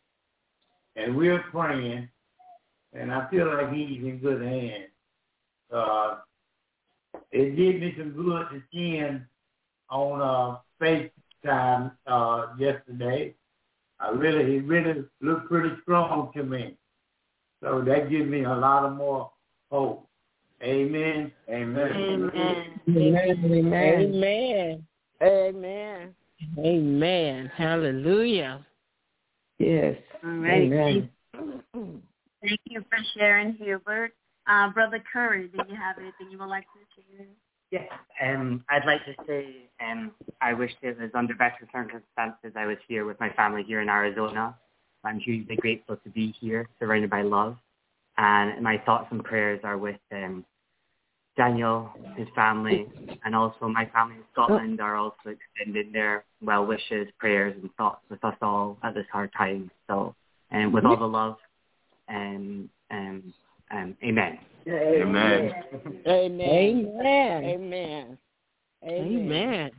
and we're praying, and I feel like he's in good hands. Uh, it did me some good to see him on uh, FaceTime uh, yesterday. I really, he really looked pretty strong to me. So that gives me a lot of more hope. Amen. Amen. Amen. Amen. Amen. Amen. Amen. Hallelujah. Yes. All right. Amen. Thank you for sharing, Hubert. Uh, Brother Curry, do you have anything you would like to share? Yes, um, I'd like to say um, I wish it was under better circumstances. I was here with my family here in Arizona. I'm hugely grateful to be here, surrounded by love. And my thoughts and prayers are with um, Daniel, his family, and also my family in Scotland are also extending their well wishes, prayers, and thoughts with us all at this hard time. So, and um, with all the love, and um, um, amen. Amen. Amen. Amen. Amen. Amen.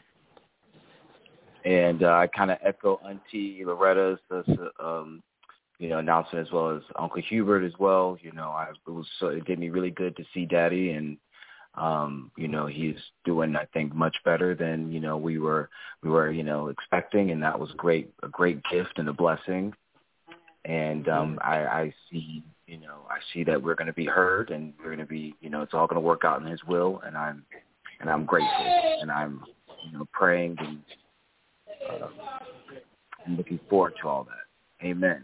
And uh, I kind of echo Auntie Loretta's uh, um, you know, announcement, as well as Uncle Hubert as well. You know, I it was so, it did me really good to see Daddy, and um, you know, he's doing, I think, much better than you know we were we were you know expecting, and that was great, a great gift and a blessing. And um, I, I see, you know, I see that we're going to be heard, and we're going to be, you know, it's all going to work out in His will, and I'm and I'm grateful, and I'm, you know, praying and uh, I'm looking forward to all that. Amen.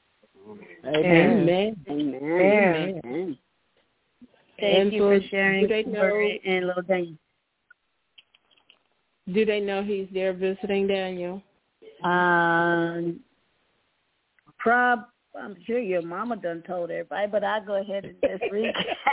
Amen. Amen. Amen. Amen. Thank And you for, for sharing, do they know, and little Daniel. do they know he's there visiting Daniel? Um, prob, I'm sure your mama done told everybody, but I'll go ahead and just read.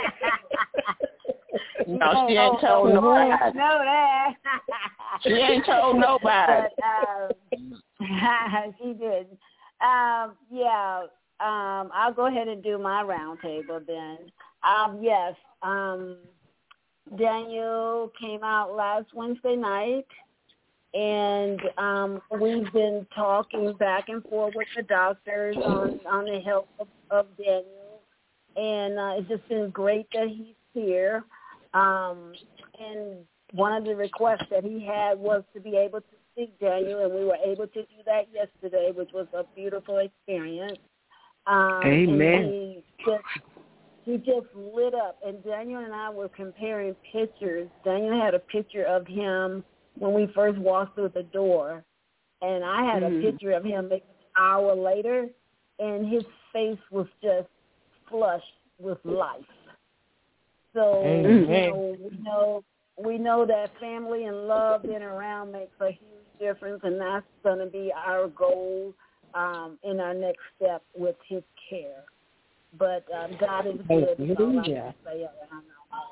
No, she ain't told nobody. No, that. She ain't told nobody. But, um, she did. Um, yeah, um, I'll go ahead and do my roundtable then. Um, yes, um, Daniel came out last Wednesday night, and um, we've been talking back and forth with the doctors on, on the health of, of Daniel, and uh, it's just been great that he's here. Um, and one of the requests that he had was to be able to see Daniel, and we were able to do that yesterday, which was a beautiful experience. Um, Amen. And he just, he just lit up. And Daniel and I were comparing pictures. Daniel had a picture of him when we first walked through the door, and I had Mm. a picture of him maybe an hour later, and his face was just flushed with life. So Amen. you know, we know we know that family and love being around makes a huge difference, and that's going to be our goal um, in our next step with his care. But um, God is good. That's all I can say around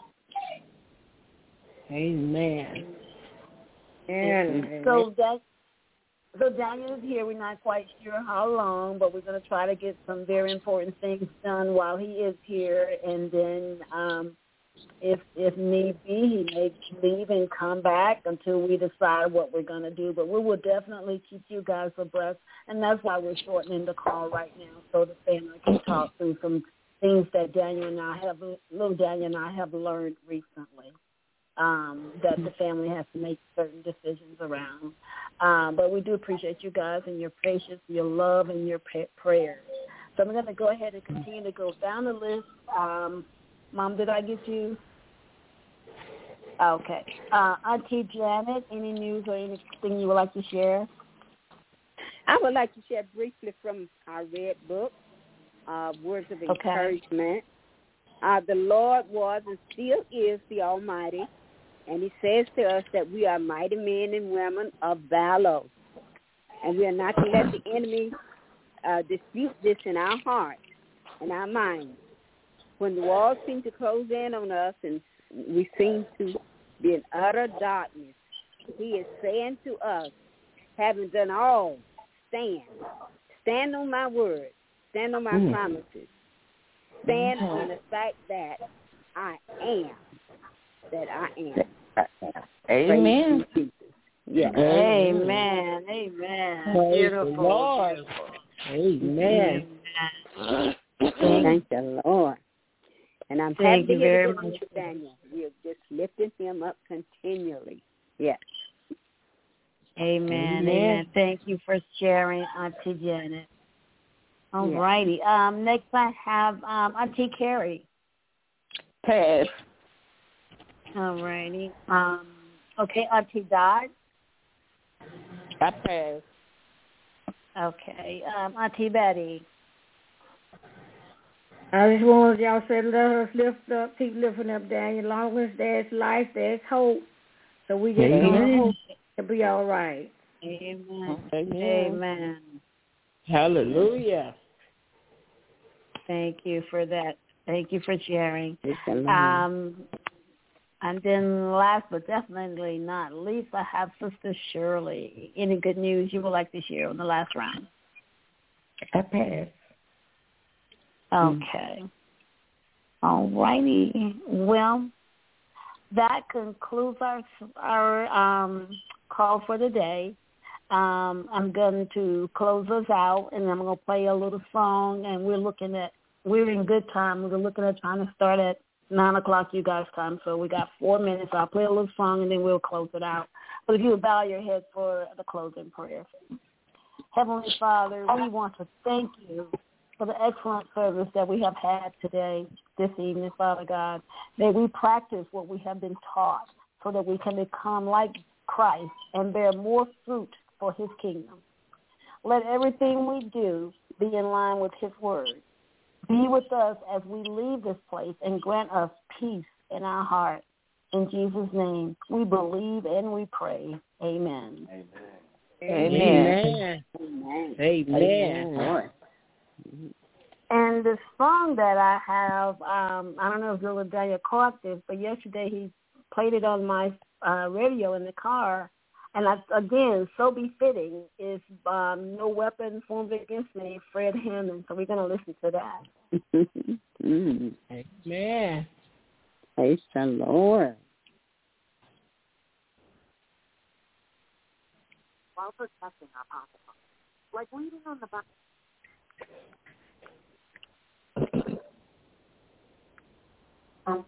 that. Amen. Amen. So that so Daniel is here. We're not quite sure how long, but we're going to try to get some very important things done while he is here, and then um, if if need be, he may leave and come back until we decide what we're going to do. But we will definitely keep you guys abreast, and that's why we're shortening the call right now, so the family can talk through some things that Daniel and I have, little Daniel and I have learned recently. Um, that the family has to make certain decisions around. Um, but we do appreciate you guys and your patience, your love, and your pa- prayers. So I'm going to go ahead and continue to go down the list. Um, Mom, did I get you? Okay. Uh, Auntie Janet, any news or anything you would like to share? I would like to share briefly from our red book, uh, words of encouragement. Uh, the Lord was and still is the Almighty, and He says to us that we are mighty men and women of valor, and we are not to let the enemy uh, dispute this in our hearts and our minds. When the walls seem to close in on us and we seem to be in utter darkness, He is saying to us, having done all, stand. Stand on my word. Stand on my mm. promises. Stand mm-hmm. on the fact that I am. That I am. Amen. Yes. Amen. Amen. Praise Beautiful. the Lord. Amen. Amen. Thank the Lord. And I'm Thank happy you very to much, Daniel. We're just lifting him up continually. Yes. Amen. Amen. Amen. Thank you for sharing, Auntie Janet. All yes. righty. Um, next I have um, Auntie Carrie. Pass. All righty. Um, okay, Auntie Dot. I pass. Okay. Um, Auntie Betty. I just wanted y'all said, let us lift up, keep lifting up, Daniel. As long as there's life, there's hope. So we just gonna hope to be all right. Amen. Amen. Amen. Hallelujah. Thank you for that. Thank you for sharing. Um, and then last but definitely not least, I have Sister Shirley. Any good news you would like to share on the last round? I pass. Okay. All righty. Well, that concludes our our um, call for the day. Um, I'm going to close us out, and I'm going to play a little song. And we're looking at we're in good time. We're looking at trying to start at nine o'clock, you guys' time. So we got four minutes. I'll play a little song, and then we'll close it out. But if you would bow your head for the closing prayer. Heavenly Father, we want to thank you for the excellent service that we have had today, this evening, Father God. May we practice what we have been taught so that we can become like Christ and bear more fruit for his kingdom. Let everything we do be in line with his word. Be with us as we leave this place and grant us peace in our heart. In Jesus' name, we believe and we pray. Amen. Amen. Amen. Amen. Amen. Amen. And the song that I have, um, I don't know if Zilla Daniel caught this, but yesterday he played it on my uh, radio in the car. And I, again, so befitting is um, No Weapon Formed Against Me, Fred Hammond. So we're going to listen to that. mm. Amen. Praise the Lord. While protecting our possible, like reading on the Bible. Um,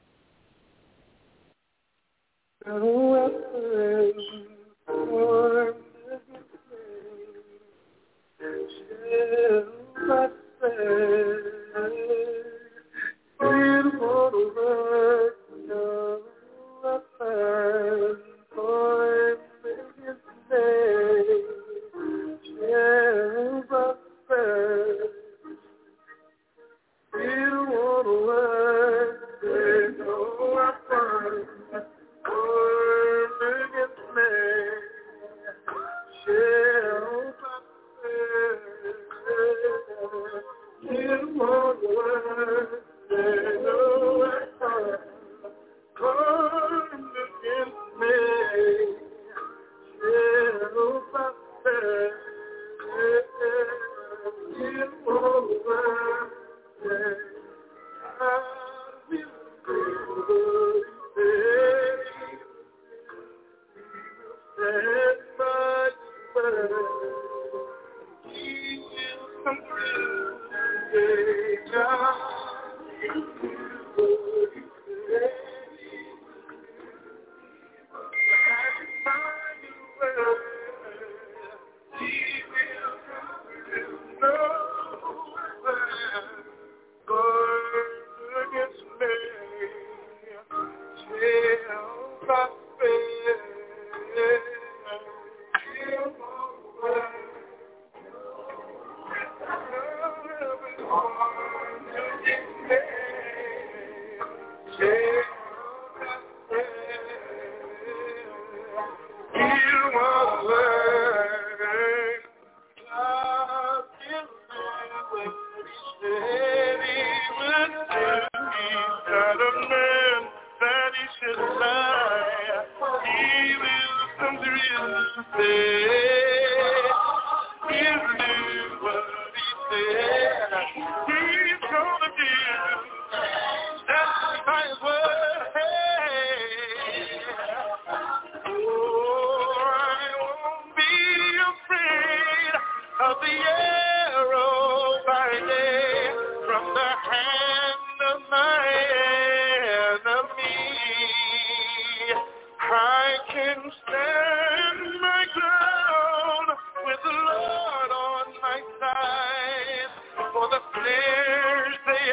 He will come through.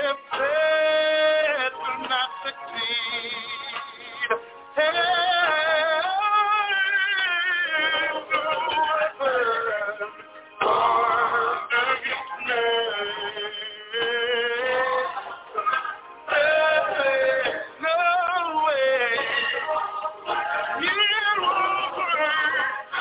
have said will not succeed. Hey, no weapon formed against me. Hey, no way. You won't work.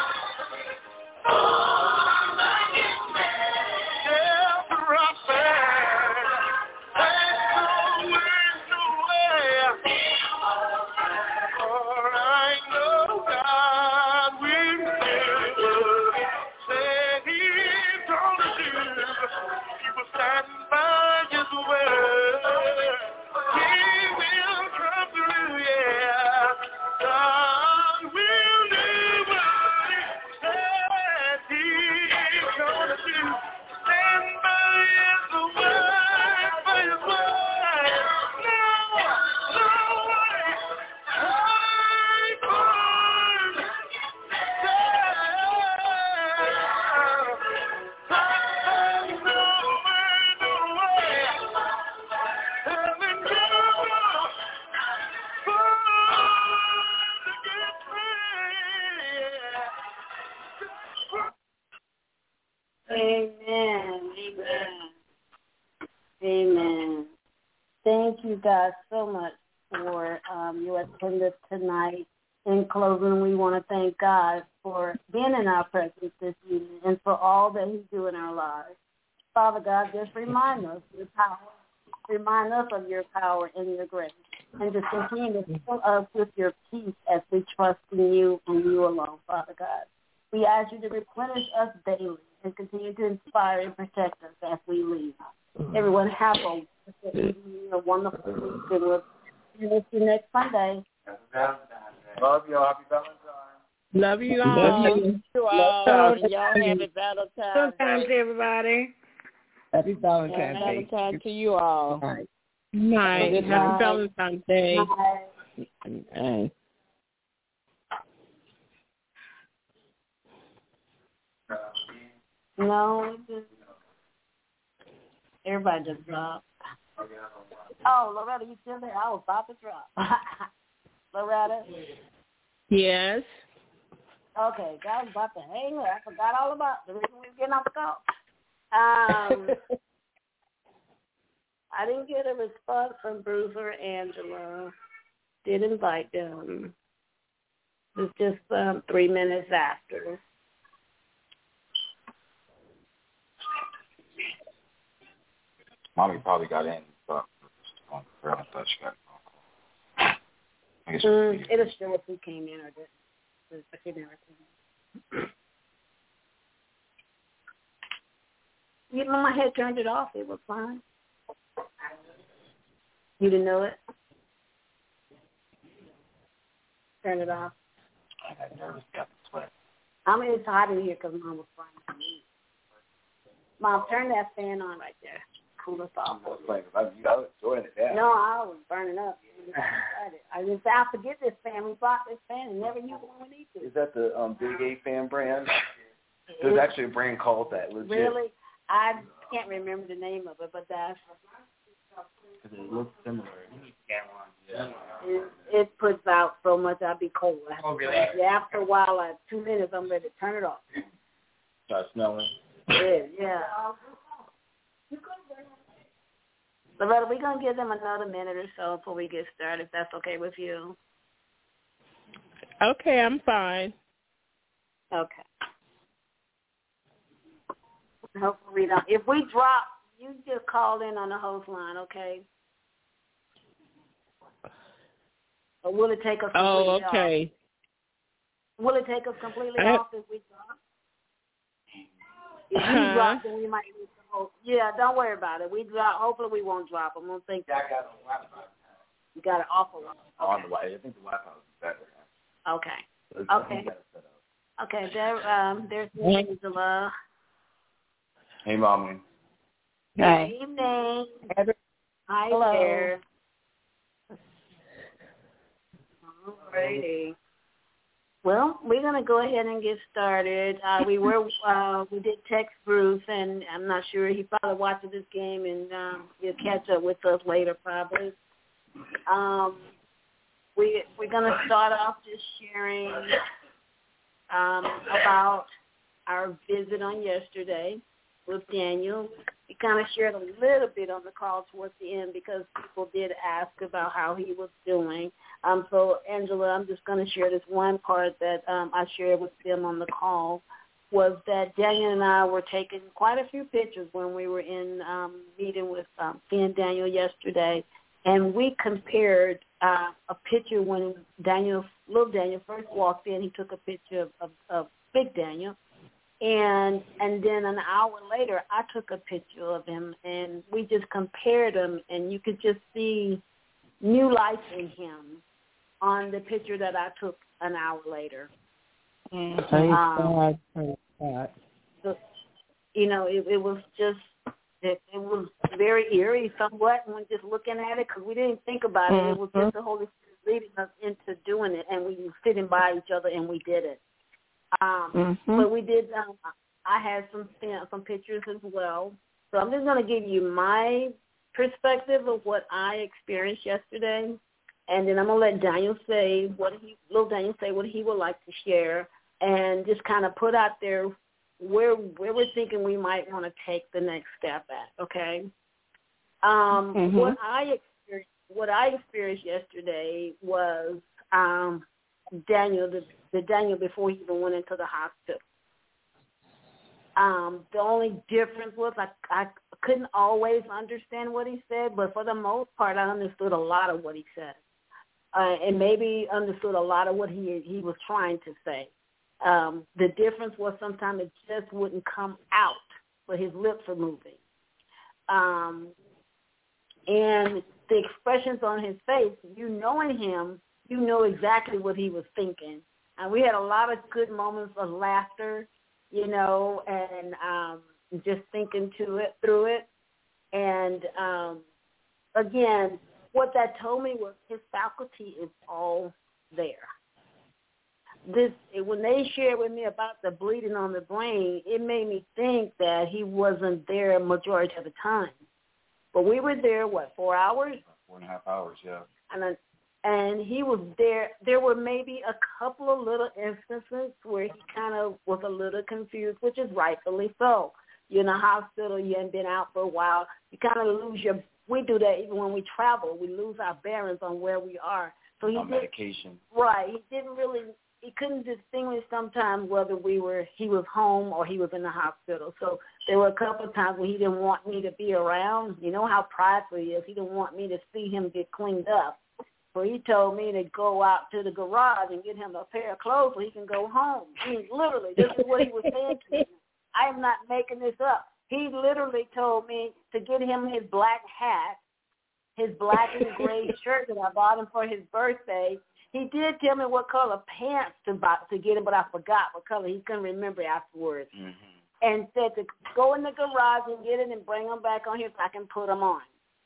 Amen. Amen. Amen. Thank you guys so much for um, your attendance tonight. In closing, we want to thank God for being in our presence this evening and for all that He's doing in our lives. Father God, just remind us of your power. Remind us of your power and your grace. And just continue to fill us with your peace as we trust in you and you alone, Father God. We ask you to replenish us daily and continue to inspire and protect us as we leave. Everyone have a, a wonderful week, and we'll see you next Sunday. Love you. Happy Valentine's. Love you all. Love you. You all. Love And y'all happy Valentine's Sometimes Day. everybody. Happy Valentine's Happy Day. Valentine's to you all. All right. Night. Good Happy night. Valentine's Day. Bye. Hey. No, just, everybody just dropped. Oh, Loretta, you still there? I was about to drop. Loretta? Yes. Okay, I was about to hang up. I forgot all about the reason we were getting off the call. Um, I didn't get a response from Bruce or Angela. Did invite them. It's just um, three minutes after. Mommy probably got in, but on prayer. I thought she got a I guess Mm, it'll show if we came in or didn't. But she never came in. You know, my head turned it off. It was fine. You didn't know it? Turn it off. I got nervous, got the sweat. I mean, it's hot in here because Mom was frying for me. Mom, turn that fan on right there. Cool us off. I was like, I was enjoying it. Yeah. No, I was burning up. I just I forget this fan. We bought this fan and never used it when we need to. Is that the um, Big A fan brand? There's actually a brand called that. Legit. Really? I can't remember the name of it, but that's. Because it looks similar. Yeah. It, it puts out so much I'd be cold. Oh, really? Yeah, after a while, like two minutes, I'm ready to turn it off. Start smelling. Yeah, yeah. Loretta, we're going to give them another minute or so before we get started, if that's okay with you. Okay, I'm fine. Okay. Hopefully we don't. If we drop, you just call in on the host line, okay? Or will it take us completely Oh, okay. off? Will it take us completely I, off if we drop? If huh? we drop, then we might need to hold. Yeah, don't worry about it. We drop. Hopefully we won't drop. I don't think. Yeah, I got a Wi-Fi. You got an awful one. Okay. On the Wi-Fi. I think the Wi-Fi is better. Okay. It's, Okay. Okay. There. Um. There's Angela. Hey, Mommy. Good evening. Hi Hello. there. Alrighty. Well, we're going to go ahead and get started. Uh, we were uh, we did text Bruce, and I'm not sure he probably watches this game, and um, he'll catch up with us later probably. Um, we we're going to start off just sharing um, about our visit on yesterday with Daniel. We kind of shared a little bit on the call towards the end because people did ask about how he was doing. Um, so, Angela, I'm just going to share this one part that um, I shared with them on the call, was that Daniel and I were taking quite a few pictures when we were in um, meeting with um, Finn Daniel yesterday, and we compared uh, a picture when Daniel, little Daniel first walked in. He took a picture of, of, of Big Daniel. And and then an hour later, I took a picture of him, and we just compared them, and you could just see new life in him on the picture that I took an hour later. And, Praise um, God, praise God. So, you know, it, it was just, it, it was very eerie somewhat when just looking at it, because we didn't think about it. It was just the Holy Spirit leading us into doing it, and we were sitting by each other, and we did it. Um, Mm-hmm. But we did, um, I had some some pictures as well. So I'm just going to give you my perspective of what I experienced yesterday. And then I'm going to let Daniel say what he, little Daniel say what he would like to share, and just kind of put out there where where we're thinking we might want to take the next step at, okay? Um, Mm-hmm. What I experienced, what I experienced yesterday was um, Daniel, the, the Daniel before he even went into the hospital. Um, the only difference was I, I couldn't always understand what he said, but for the most part, I understood a lot of what he said, uh, and maybe understood a lot of what he he was trying to say. Um, the difference was sometimes it just wouldn't come out, but his lips were moving. Um, and the expressions on his face, you knowing him, you know exactly what he was thinking. And we had a lot of good moments of laughter, you know, and um, just thinking to it through it. And um, again, what that told me was his faculty is all there. This when they shared with me about the bleeding on the brain, it made me think that he wasn't there majority of the time. But we were there, what, four hours? Four and a half hours, yeah. And uh, and he was there. There were maybe a couple of little instances where he kind of was a little confused, which is rightfully so. You're in a hospital, you haven't been out for a while. You kind of lose your, we do that even when we travel. We lose our bearings on where we are. So he on did, medication. Right. He didn't really, he couldn't distinguish sometimes whether we were, he was home or he was in the hospital. So there were a couple of times when he didn't want me to be around. You know how prideful he is. He didn't want me to see him get cleaned up. So he told me to go out to the garage and get him a pair of clothes so he can go home. I mean, literally, this is what he was saying to me. I am not making this up. He literally told me to get him his black hat, his black and gray shirt that I bought him for his birthday. He did tell me what color pants to buy, to get him, but I forgot what color. He couldn't remember afterwards. Mm-hmm. And said to go in the garage and get it and bring them back on here so I can put them on.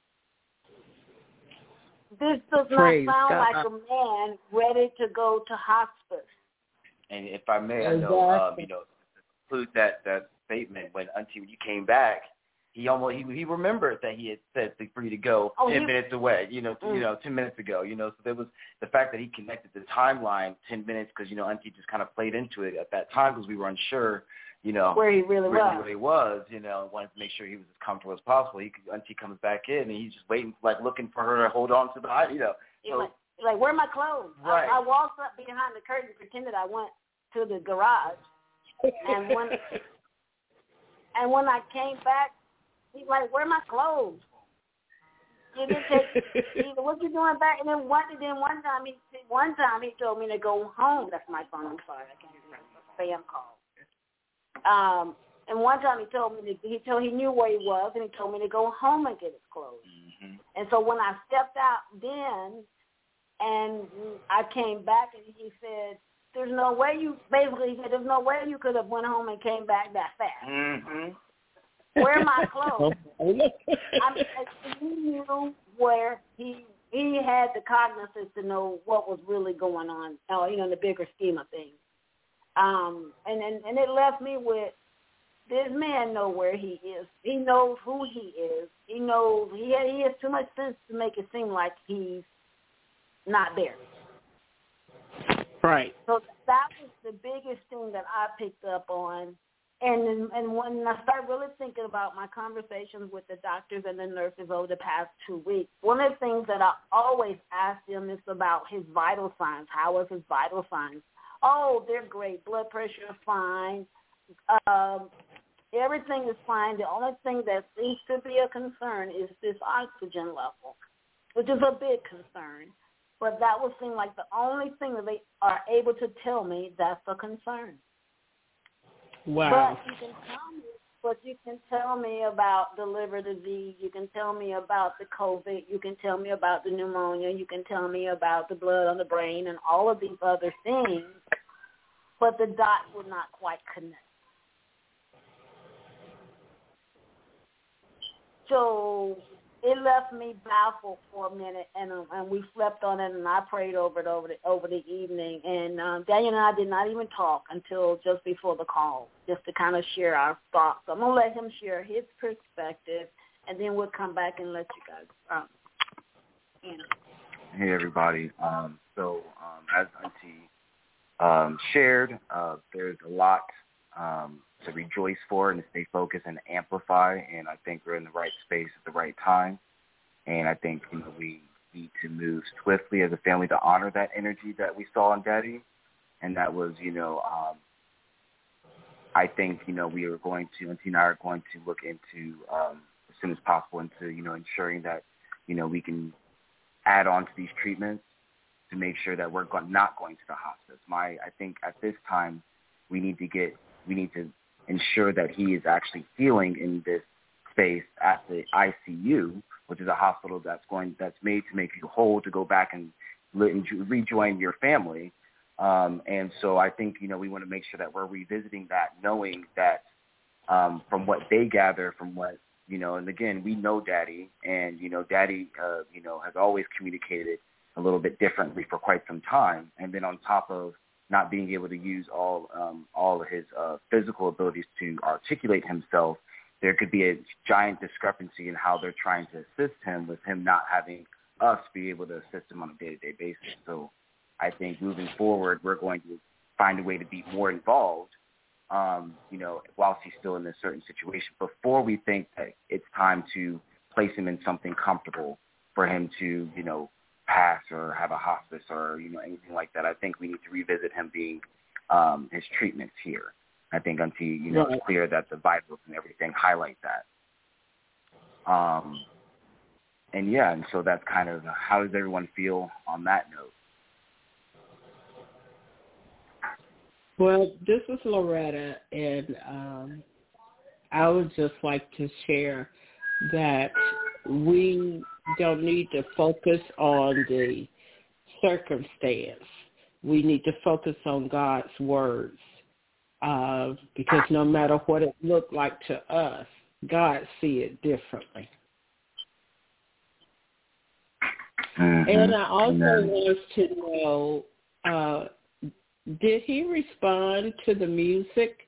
This does not Praise sound God. like a man ready to go to hospice. And if I may, I know, um, you know, include that, that statement when Auntie, when you came back, he almost he he remembered that he had said for you to go oh, ten he, minutes away, you know, mm. you know, ten minutes ago, you know. So there was the fact that he connected the timeline ten minutes because you know Auntie just kind of played into it at that time because we were unsure, you know, where he really where was. he really was, you know, wanted to make sure he was as comfortable as possible. He could, Auntie comes back in and he's just waiting, like looking for her to hold on to the, you know. So, like, like, where are my clothes? Right. I, I walked up behind the curtain, pretended I went to the garage, and when and when I came back, he's like, "Where are my clothes?" You didn't take. He, what you doing back? And then one, then one time he, one time he told me to go home. That's my phone. I'm sorry, I can't remember. Spam call. Um, and one time he told me to, he told he knew where he was, and he told me to go home and get his clothes. Mm-hmm. And so when I stepped out then, and I came back, and he said, "There's no way you." Basically, he said, "There's no way you could have went home and came back that fast." Mm-hmm. Where are my clothes? I mean, he knew where he he had the cognizance to know what was really going on, uh, you know, in the bigger scheme of things. Um, and, and, and it left me with, this man know where he is. He knows who he is. He knows he has, he has too much sense to make it seem like he's not there. Right. So that was the biggest thing that I picked up on. And and when I started really thinking about my conversations with the doctors and the nurses over the past two weeks, one of the things that I always ask them is about his vital signs. How is his vital signs? Oh, they're great. Blood pressure is fine. Um, everything is fine. The only thing that seems to be a concern is this oxygen level, which is a big concern. But that would seem like the only thing that they are able to tell me that's a concern. Wow. But you can tell me, but you can tell me about the liver disease. You can tell me about the COVID. You can tell me about the pneumonia. You can tell me about the blood on the brain and all of these other things. But the dots would not quite connect. So it left me baffled for a minute, and um, and we slept on it, and I prayed over it over the over the evening. And um, Daniel and I did not even talk until just before the call, just to kind of share our thoughts. So I'm gonna let him share his perspective, and then we'll come back and let you guys. Um, you know. Hey everybody. Um, so um, as Auntie um, shared, uh, there's a lot um, to rejoice for and to stay focused and amplify. And I think we're in the right space at the right time. And I think, you know, we need to move swiftly as a family to honor that energy that we saw in Daddy. And that was, you know, um, I think, you know, we are going to, Auntie and I are going to look into um, as soon as possible into, you know, ensuring that, you know, we can add on to these treatments to make sure that we're go- not going to the hospice. My, I think at this time we need to get, we need to ensure that he is actually healing in this space at the I C U, which is a hospital that's going, that's made to make you whole, to go back and rejoin your family. Um, and so I think, you know, we want to make sure that we're revisiting that, knowing that um, from what they gather, from what, you know, and again, we know Daddy, and, you know, Daddy, uh, you know, has always communicated a little bit differently for quite some time. And then on top of not being able to use all um, all of his uh, physical abilities to articulate himself, there could be a giant discrepancy in how they're trying to assist him, with him not having us be able to assist him on a day-to-day basis. So I think moving forward, we're going to find a way to be more involved, um, you know, whilst he's still in this certain situation, before we think that it's time to place him in something comfortable for him to, you know, pass or have a hospice or, you know, anything like that. I think we need to revisit him being um, his treatments here. I think until, you know, right. It's clear that the vitals and everything highlight that. Um, and yeah, and so that's kind of, how does everyone feel on that note? Well, this is Loretta, and um, I would just like to share that we don't need to focus on the circumstance. We need to focus on God's words, uh, because no matter what it looked like to us, God see it differently. Mm-hmm. And I also Amen. want to know, uh, did he respond to the music?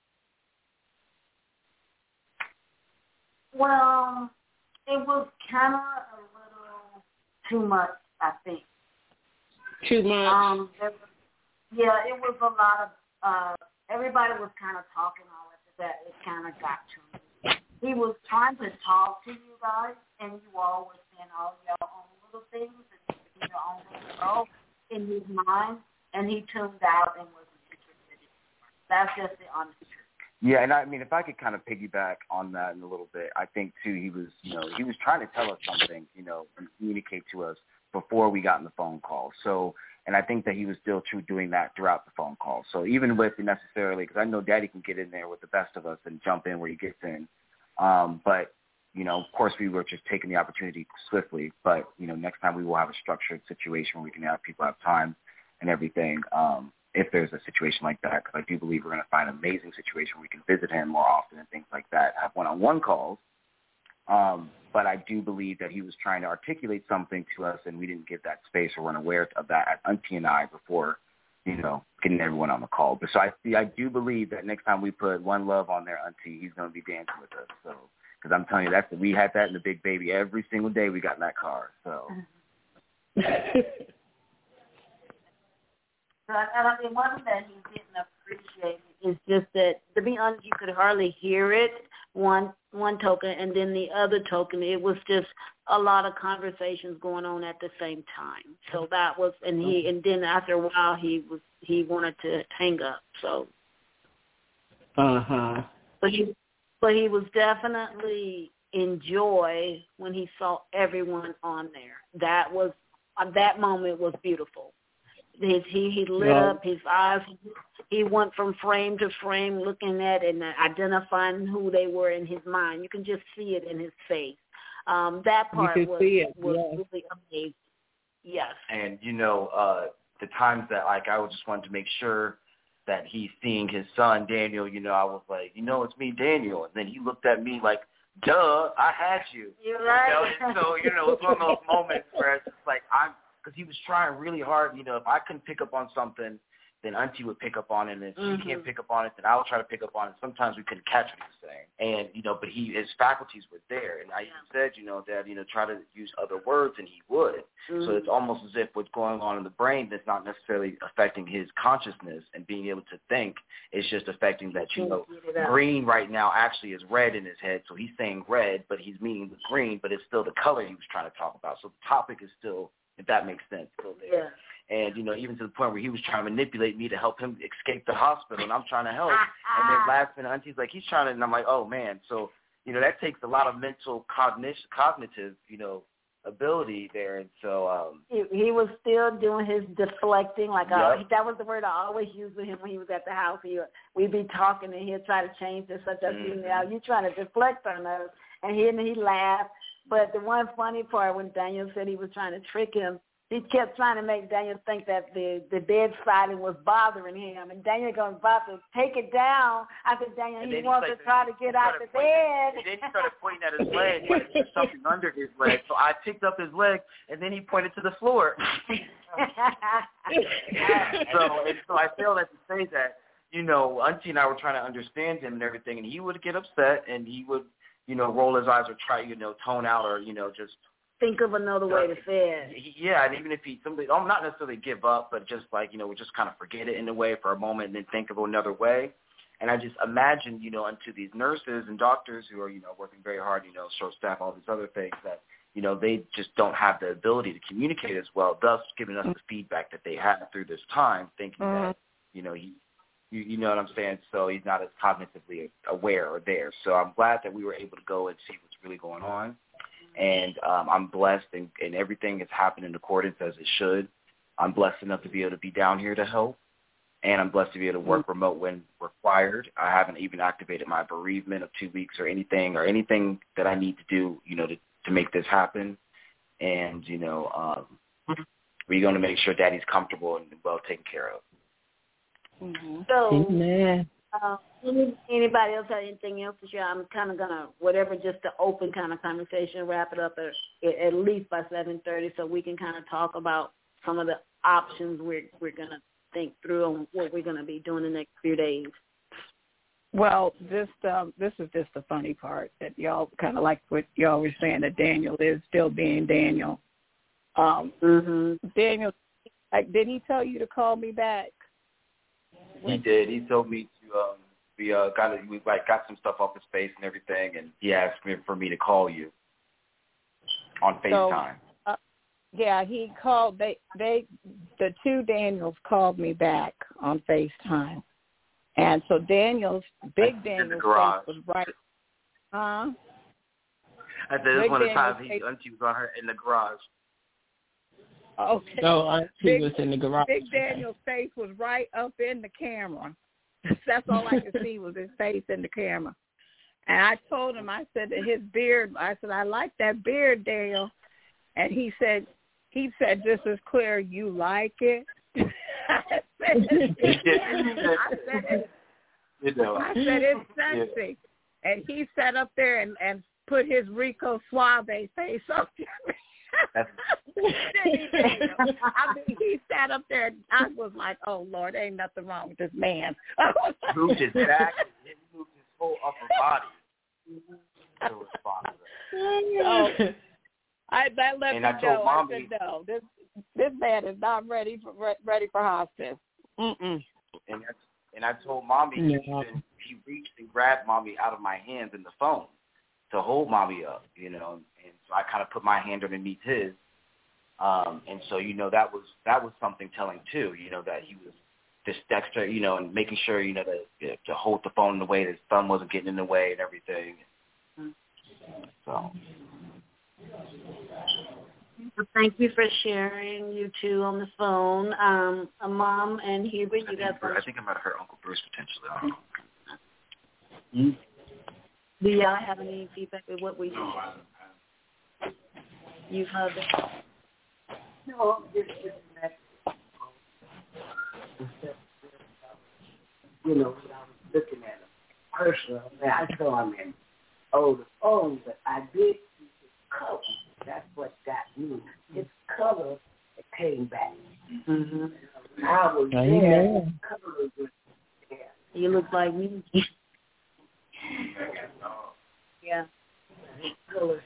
Well, it was kind of a little too much, I think. Too much? Um, there was, yeah, it was a lot of, uh, everybody was kind of talking all of that. It kind of got to me. He was trying to talk to you guys, and you all were saying all your own little things and your own little role in his mind, and he tuned out and wasn't interested in it. That's just the honest truth. Yeah, and I mean, if I could kind of piggyback on that in a little bit, I think too he was, you know, he was trying to tell us something, you know, and communicate to us before we got in the phone call. So, and I think that he was still true doing that throughout the phone call. So even with necessarily, because I know Daddy can get in there with the best of us and jump in where he gets in, um, but you know, of course, we were just taking the opportunity swiftly. But you know, next time we will have a structured situation where we can have people have time and everything. Um, if there's a situation like that, because I do believe we're going to find an amazing situation where we can visit him more often and things like that, have one-on-one calls, Um, but I do believe that he was trying to articulate something to us, and we didn't give that space or weren't aware of that, Auntie and I, before, you know, getting everyone on the call. But so I I do believe that next time we put One Love on there, Auntie, he's going to be dancing with us. So, because I'm telling you, that's we had that in the Big Baby every single day we got in that car. So. And I mean, one thing that he didn't appreciate is just that, to be honest, you could hardly hear it, one one token, and then the other token, it was just a lot of conversations going on at the same time. So that was, and he, and then after a while, he was he wanted to hang up. So. Uh huh. But he, but he was definitely in joy when he saw everyone on there. That was uh, that moment was beautiful. His, he he lit yeah. up, his eyes, he went from frame to frame looking at and identifying who they were in his mind. You can just see it in his face. Um, that part was, was yeah. really amazing. Yes. And, you know, uh, the times that, like, I just wanted to make sure that he's seeing his son, Daniel, you know, I was like, you know, it's me, Daniel. And then he looked at me like, duh, I had you. You're right. You know? So, you know, it's one of those moments where it's just like, I'm, because he was trying really hard. You know, if I couldn't pick up on something, then Auntie would pick up on it. And if mm-hmm. she can't pick up on it, then I would try to pick up on it. Sometimes we couldn't catch what he was saying. And, you know, but he his faculties were there. And I even said, you know, Dad, you know, try to use other words, and he would. Mm-hmm. So it's almost as if what's going on in the brain that's not necessarily affecting his consciousness and being able to think. It's just affecting that, you know, green right now actually is red in his head. So he's saying red, but he's meaning the green, but it's still the color he was trying to talk about. So the topic is still, if that makes sense, still there. Yeah. And, you know, even to the point where he was trying to manipulate me to help him escape the hospital, and I'm trying to help. And then last minute, Auntie's like, he's trying to, and I'm like, oh, man. So, you know, that takes a lot of mental cognition, cognitive, you know, ability there. And so um, he, he was still doing his deflecting. Like yep. uh, that was the word I always used with him when he was at the house. He, we'd be talking, and he'd try to change this, such as, mm-hmm. you know, you trying to deflect on us. And he, and he laughed. But the one funny part when Daniel said he was trying to trick him, he kept trying to make Daniel think that the, the bed siding was bothering him. And Daniel goes about to take it down. I said, Daniel, he wants to try to get out the bed. And then he started pointing at his leg, like there's something under his leg. So I picked up his leg, and then he pointed to the floor. so, and so I feel that to say that, you know, Auntie and I were trying to understand him and everything, and he would get upset, and he would, you know, roll his eyes or try, you know, tone out or, you know, just think of another way to say it. Yeah, and even if he, somebody, oh, not necessarily give up, but just like, you know, we just kind of forget it in a way for a moment and then think of another way. And I just imagine, you know, unto these nurses and doctors who are, you know, working very hard, you know, short staff, all these other things that, you know, they just don't have the ability to communicate as well, thus giving us the feedback that they had through this time, thinking mm-hmm. that, you know, he, you, you know what I'm saying? So he's not as cognitively aware or there. So I'm glad that we were able to go and see what's really going on. And um, I'm blessed, and, and everything is happening in accordance as it should. I'm blessed enough to be able to be down here to help, and I'm blessed to be able to work remote when required. I haven't even activated my bereavement of two weeks or anything, or anything that I need to do, you know, to, to make this happen. And, you know, um, we're going to make sure Daddy's comfortable and well taken care of. Mm-hmm. So, Amen. Uh, any, anybody else have anything else to share? I'm kind of going to, whatever, just the open kind of conversation, wrap it up at, at least by seven thirty so we can kind of talk about some of the options we're, we're going to think through on what we're going to be doing the next few days. Well, just um, this is just the funny part that y'all kind of like what y'all were saying, that Daniel is still being Daniel. Um, mm-hmm. Daniel, like, did he tell you to call me back? He did. He told me to. Um, we uh, got a, we like got some stuff off his face and everything, and he asked me for me to call you on FaceTime. So, uh, yeah, he called. They they the two Daniels called me back on FaceTime, and so Daniel's big Daniel's face was right. Huh? I said this one of the times he Auntie was on her in the garage. Okay. So Auntie big, was in the garage. Big Daniel's face was right up in the camera. That's all I could see was his face in the camera. And I told him, I said that his beard, I said, I like that beard, Daniel. And he said, he said just as clear, you like it? I said, I said, I said it's sexy. Yeah. And he sat up there and, and put his Rico Suave face up there. That's I mean, he sat up there. And I was like, "Oh Lord, ain't nothing wrong with this man." Moved his back, and moved his whole upper body. So So, I that let and me I told know. Mommy, I said, "No, this this man is not ready for ready for hospice." Mm-mm. And I, and I told Mommy Yeah. he, even, he reached and grabbed Mommy out of my hands in the phone to hold Mommy up, you know. And so I kind of put my hand underneath his. Um, and so, you know, that was that was something telling too, you know, that he was this dexter, you know, and making sure, you know, that to hold the phone in the way, that his thumb wasn't getting in the way and everything. So. Well, thank you for sharing, you two, on the phone. Um, a mom and Hubert, you got. I think I might have heard Uncle Bruce potentially. I don't know. Do y'all have any feedback with what we? You've heard it. No, just, just that, you know, when I was looking at him personally, I saw him in older phones, but I did see his color. That's what got me. His color, it came back. Mm-hmm. I was Yeah. there. His color was there. You look like me. Yeah. His color.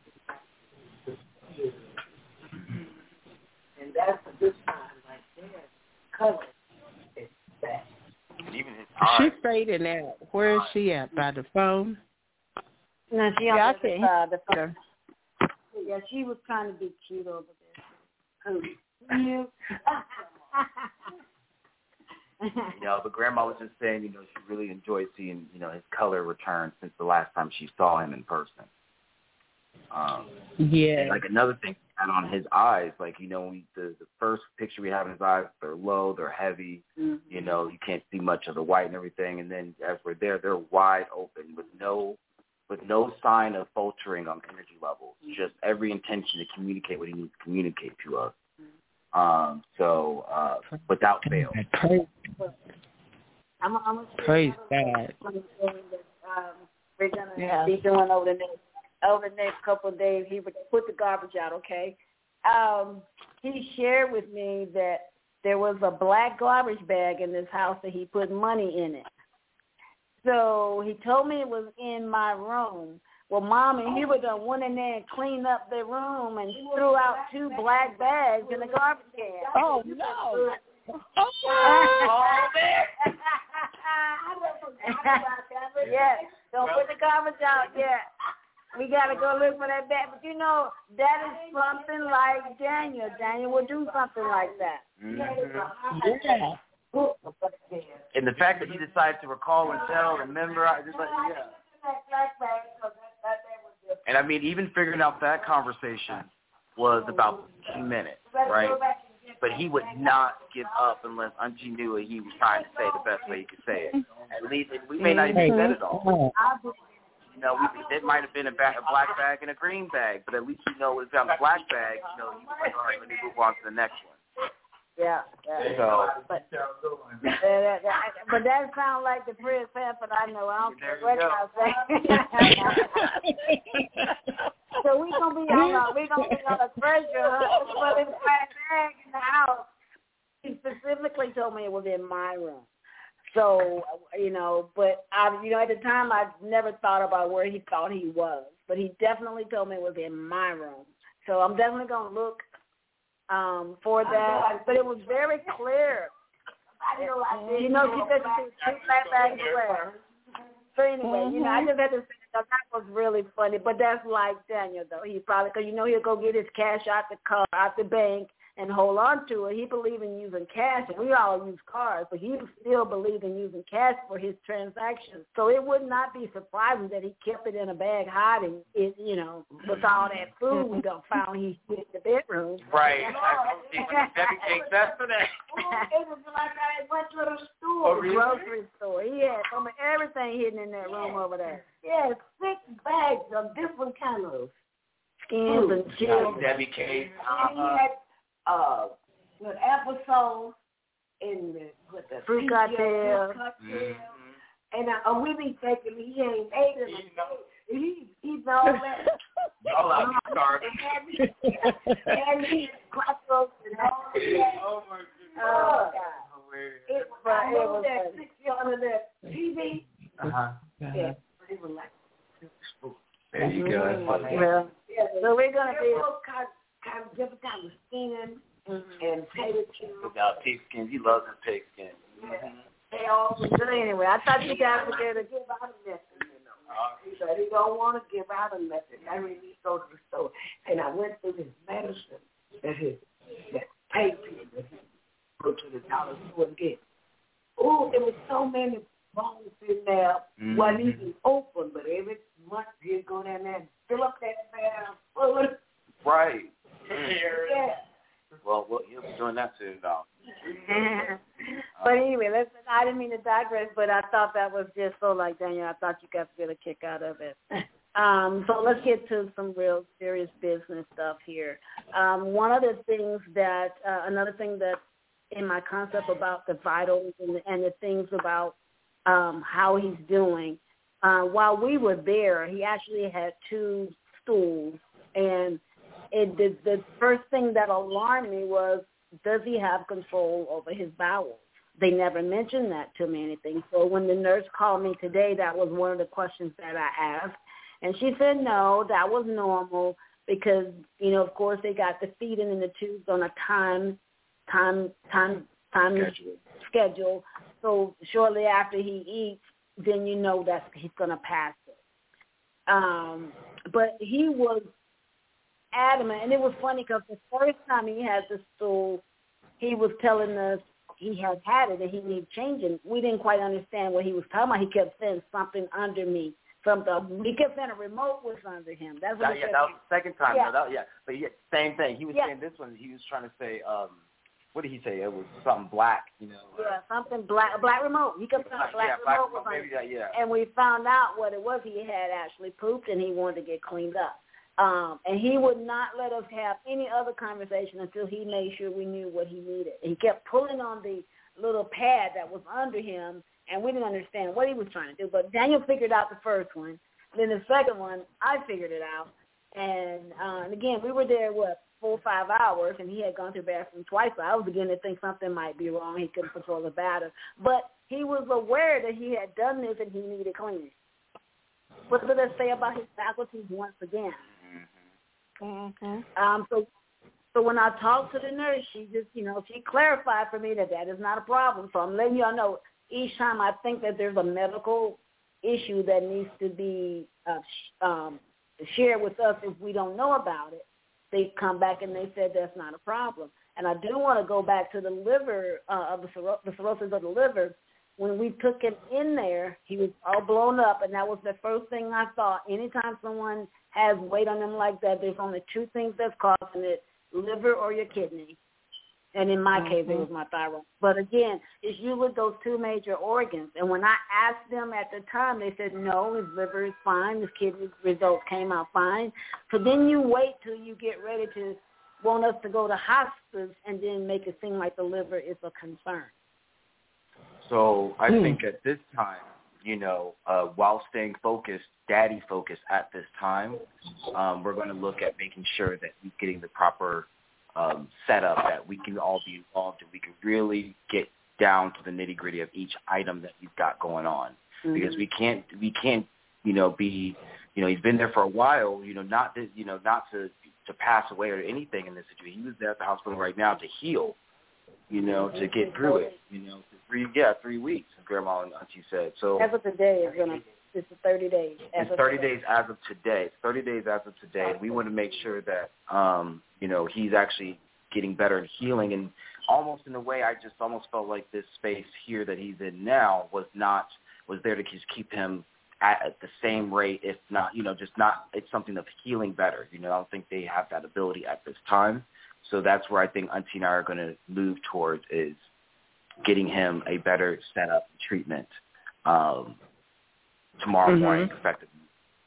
And that's a good sign right there. Color is back. Even his She eyes. fading out. Where is she at? By the phone? No, she Yeah, on I the can't other side. The hear phone. Yeah, she was trying to be cute over there. Who? You? You know, but Grandma was just saying, you know, she really enjoyed seeing, you know, his color return since the last time she saw him in person. Um, Yeah. and like another thing had on his eyes, like, you know, when we, the the first picture we have in his eyes, they're low, they're heavy, Mm-hmm. you know, you can't see much of the white and everything. And then as we're there, they're wide open with no with no sign of faltering on energy levels, just every intention to communicate what he needs to communicate to us. Um, so uh, without fail. Praise, I'm, I'm praise God. One thing that um, we're gonna Yeah. be doing over the next over the next couple of days. He would put the garbage out. Okay. Um, he shared with me that there was a black garbage bag in this house that he put money in it. So he told me it was in my room. Well, Mom and Hubert done went in there and cleaned up their room and threw out two black bags in the garbage can. Oh no! Oh, man. Yes, don't put the garbage out yet. We got to go look for that bag. But, you know, that is something like Daniel. Daniel will do something like that. Mm-hmm. Yeah. And the fact that he decided to recall and tell and memorize, just like, yeah. And I mean, even figuring out that conversation was about fifteen minutes, right? But he would not give up unless Auntie knew what he was trying to say the best way he could say it. At least we may not even said it all. You know, we, it might have been a, bag, a black bag and a green bag, but at least you know it was on the black bag. You know, you was like, all right, let me move on to the next one. Yeah, yeah. So, but, uh, that, that, but that sounds like the Fred Sanford I know. I don't care what y'all say. So we're gonna be on a we're gonna be on a treasure hunt for this black bag in the house. He specifically told me it was in my room. So, you know, but I, you know, at the time I never thought about where he thought he was, but he definitely told me it was in my room. So I'm definitely gonna look um, for that. But it was very clear. You know, she said she took that back away. So anyway, you know, I just had to say that that was really funny. But that's like Daniel, though. He probably, because you know, he'll go get his cash out the car, out the bank, and hold on to it. He believed in using cash, and we all use cards, but he still believed in using cash for his transactions. So it would not be surprising that he kept it in a bag, hiding it, you know, with all that food we done found he hid in the bedroom. right. Debbie takes that for that. It was like I went to the store. Oh, really? Grocery store. He had some of everything hidden in that room over there. Yeah, six bags of different kind of Skins and chips. Debbie cake. And he had uh, with applesauce and the, with the Fruit cocktail. cocktail. Mm-hmm. And uh, we be thinking he ain't ate it. he he knows that. Y'all out here starving. And he crossroads and all that. Oh my goodness. Oh God. It was I know that sixty on that T V. Uh huh. Yeah, but it was like. There you go. Well, yeah, so we're gonna be kind, kind of different kind of skin and potato chips. About pig skins, he loves his pig skin. Yeah. They all was good anyway. I thought you guys were there to give out a message, you know. He said he don't want to give out a message. I really need to go to the store, and I went through his medicine that his that pain people that he go to the dollar store and get. Oh, there was so many bones in there. Mm-hmm. Wasn't even open, but every month he'd go down there and fill up that bag full of. Right. Yeah. Well, well, he'll be doing that soon, though. But anyway, let's. I didn't mean to digress, but I thought that was just so like Daniel. I thought you guys would get a kick out of it. Um, so let's get to some real serious business stuff here. Um, one of the things that, uh, another thing that in my concept about the vitals and the, and the things about um, how he's doing, uh, while we were there, he actually had two stools, and it, the, the first thing that alarmed me was, does he have control over his bowels? They never mentioned that to me, anything. So when the nurse called me today, that was one of the questions that I asked. And she said, no, that was normal because, you know, of course, they got the feeding in the tubes on a time, time, time, time schedule. schedule. So shortly after he eats, then you know that he's going to pass it. Um, but he was adamant, and it was funny because the first time he had the stool, he was telling us he had had it and he needed changing. We didn't quite understand what he was talking about. He kept saying something under me. Something. He kept saying a remote was under him. That's what that, yeah, that was the second time. Yeah. No, that, yeah, but yeah, same thing. He was yeah. saying this one. He was trying to say, um, what did he say? It was something black, you know. Yeah, something black, a black remote. He kept saying a black yeah, remote black was under maybe that, yeah. And we found out what it was. He had actually pooped and he wanted to get cleaned up. Um, and he would not let us have any other conversation until he made sure we knew what he needed. He kept pulling on the little pad that was under him, and we didn't understand what he was trying to do. But Daniel figured out the first one. Then the second one, I figured it out. And, uh, and again, we were there, what, four or five hours, and he had gone to the bathroom twice. So I was beginning to think something might be wrong. He couldn't control the bladder. But he was aware that he had done this and he needed cleaning. What did it say about his faculties once again? Mm-hmm. Um, so, so when I talked to the nurse, she just, you know, she clarified for me that that is not a problem. So I'm letting y'all know each time I think that there's a medical issue that needs to be uh, um, shared with us if we don't know about it, they come back and they said that's not a problem. And I do want to go back to the liver, uh, of the, cirrho- the cirrhosis of the liver. When we took him in there, he was all blown up, and that was the first thing I thought. Anytime someone has weight on them like that, there's only two things that's causing it, liver or your kidney. And in my mm-hmm. case, it was my thyroid. But again, it's usually those two major organs. And when I asked them at the time, they said, no, his liver is fine. His kidney results came out fine. So then you wait till you get ready to want us to go to hospice and then make it seem like the liver is a concern. So I mm. think at this time, you know, uh, while staying focused, daddy focused at this time, um, we're going to look at making sure that we're getting the proper um, setup, that we can all be involved and we can really get down to the nitty gritty of each item that he's got going on. Mm-hmm. Because we can't, we can't, you know, be, you know, he's been there for a while, you know, not to, you know, not to, to pass away or anything in this situation. He was there at the hospital right now to heal, you know, to get through it, you know, three, yeah, three weeks, as Grandma and Auntie said. So as of today, it's gonna, it's thirty days. As it's thirty days as of today. It's thirty days as of today, and we want to make sure that, um, you know, he's actually getting better and healing. And almost in a way, I just almost felt like this space here that he's in now was not was there to just keep him at, at the same rate, if not, you know, just not. It's something of healing better. You know, I don't think they have that ability at this time. So that's where I think Auntie and I are going to move towards, is getting him a better setup and treatment um, tomorrow mm-hmm. morning, effectively.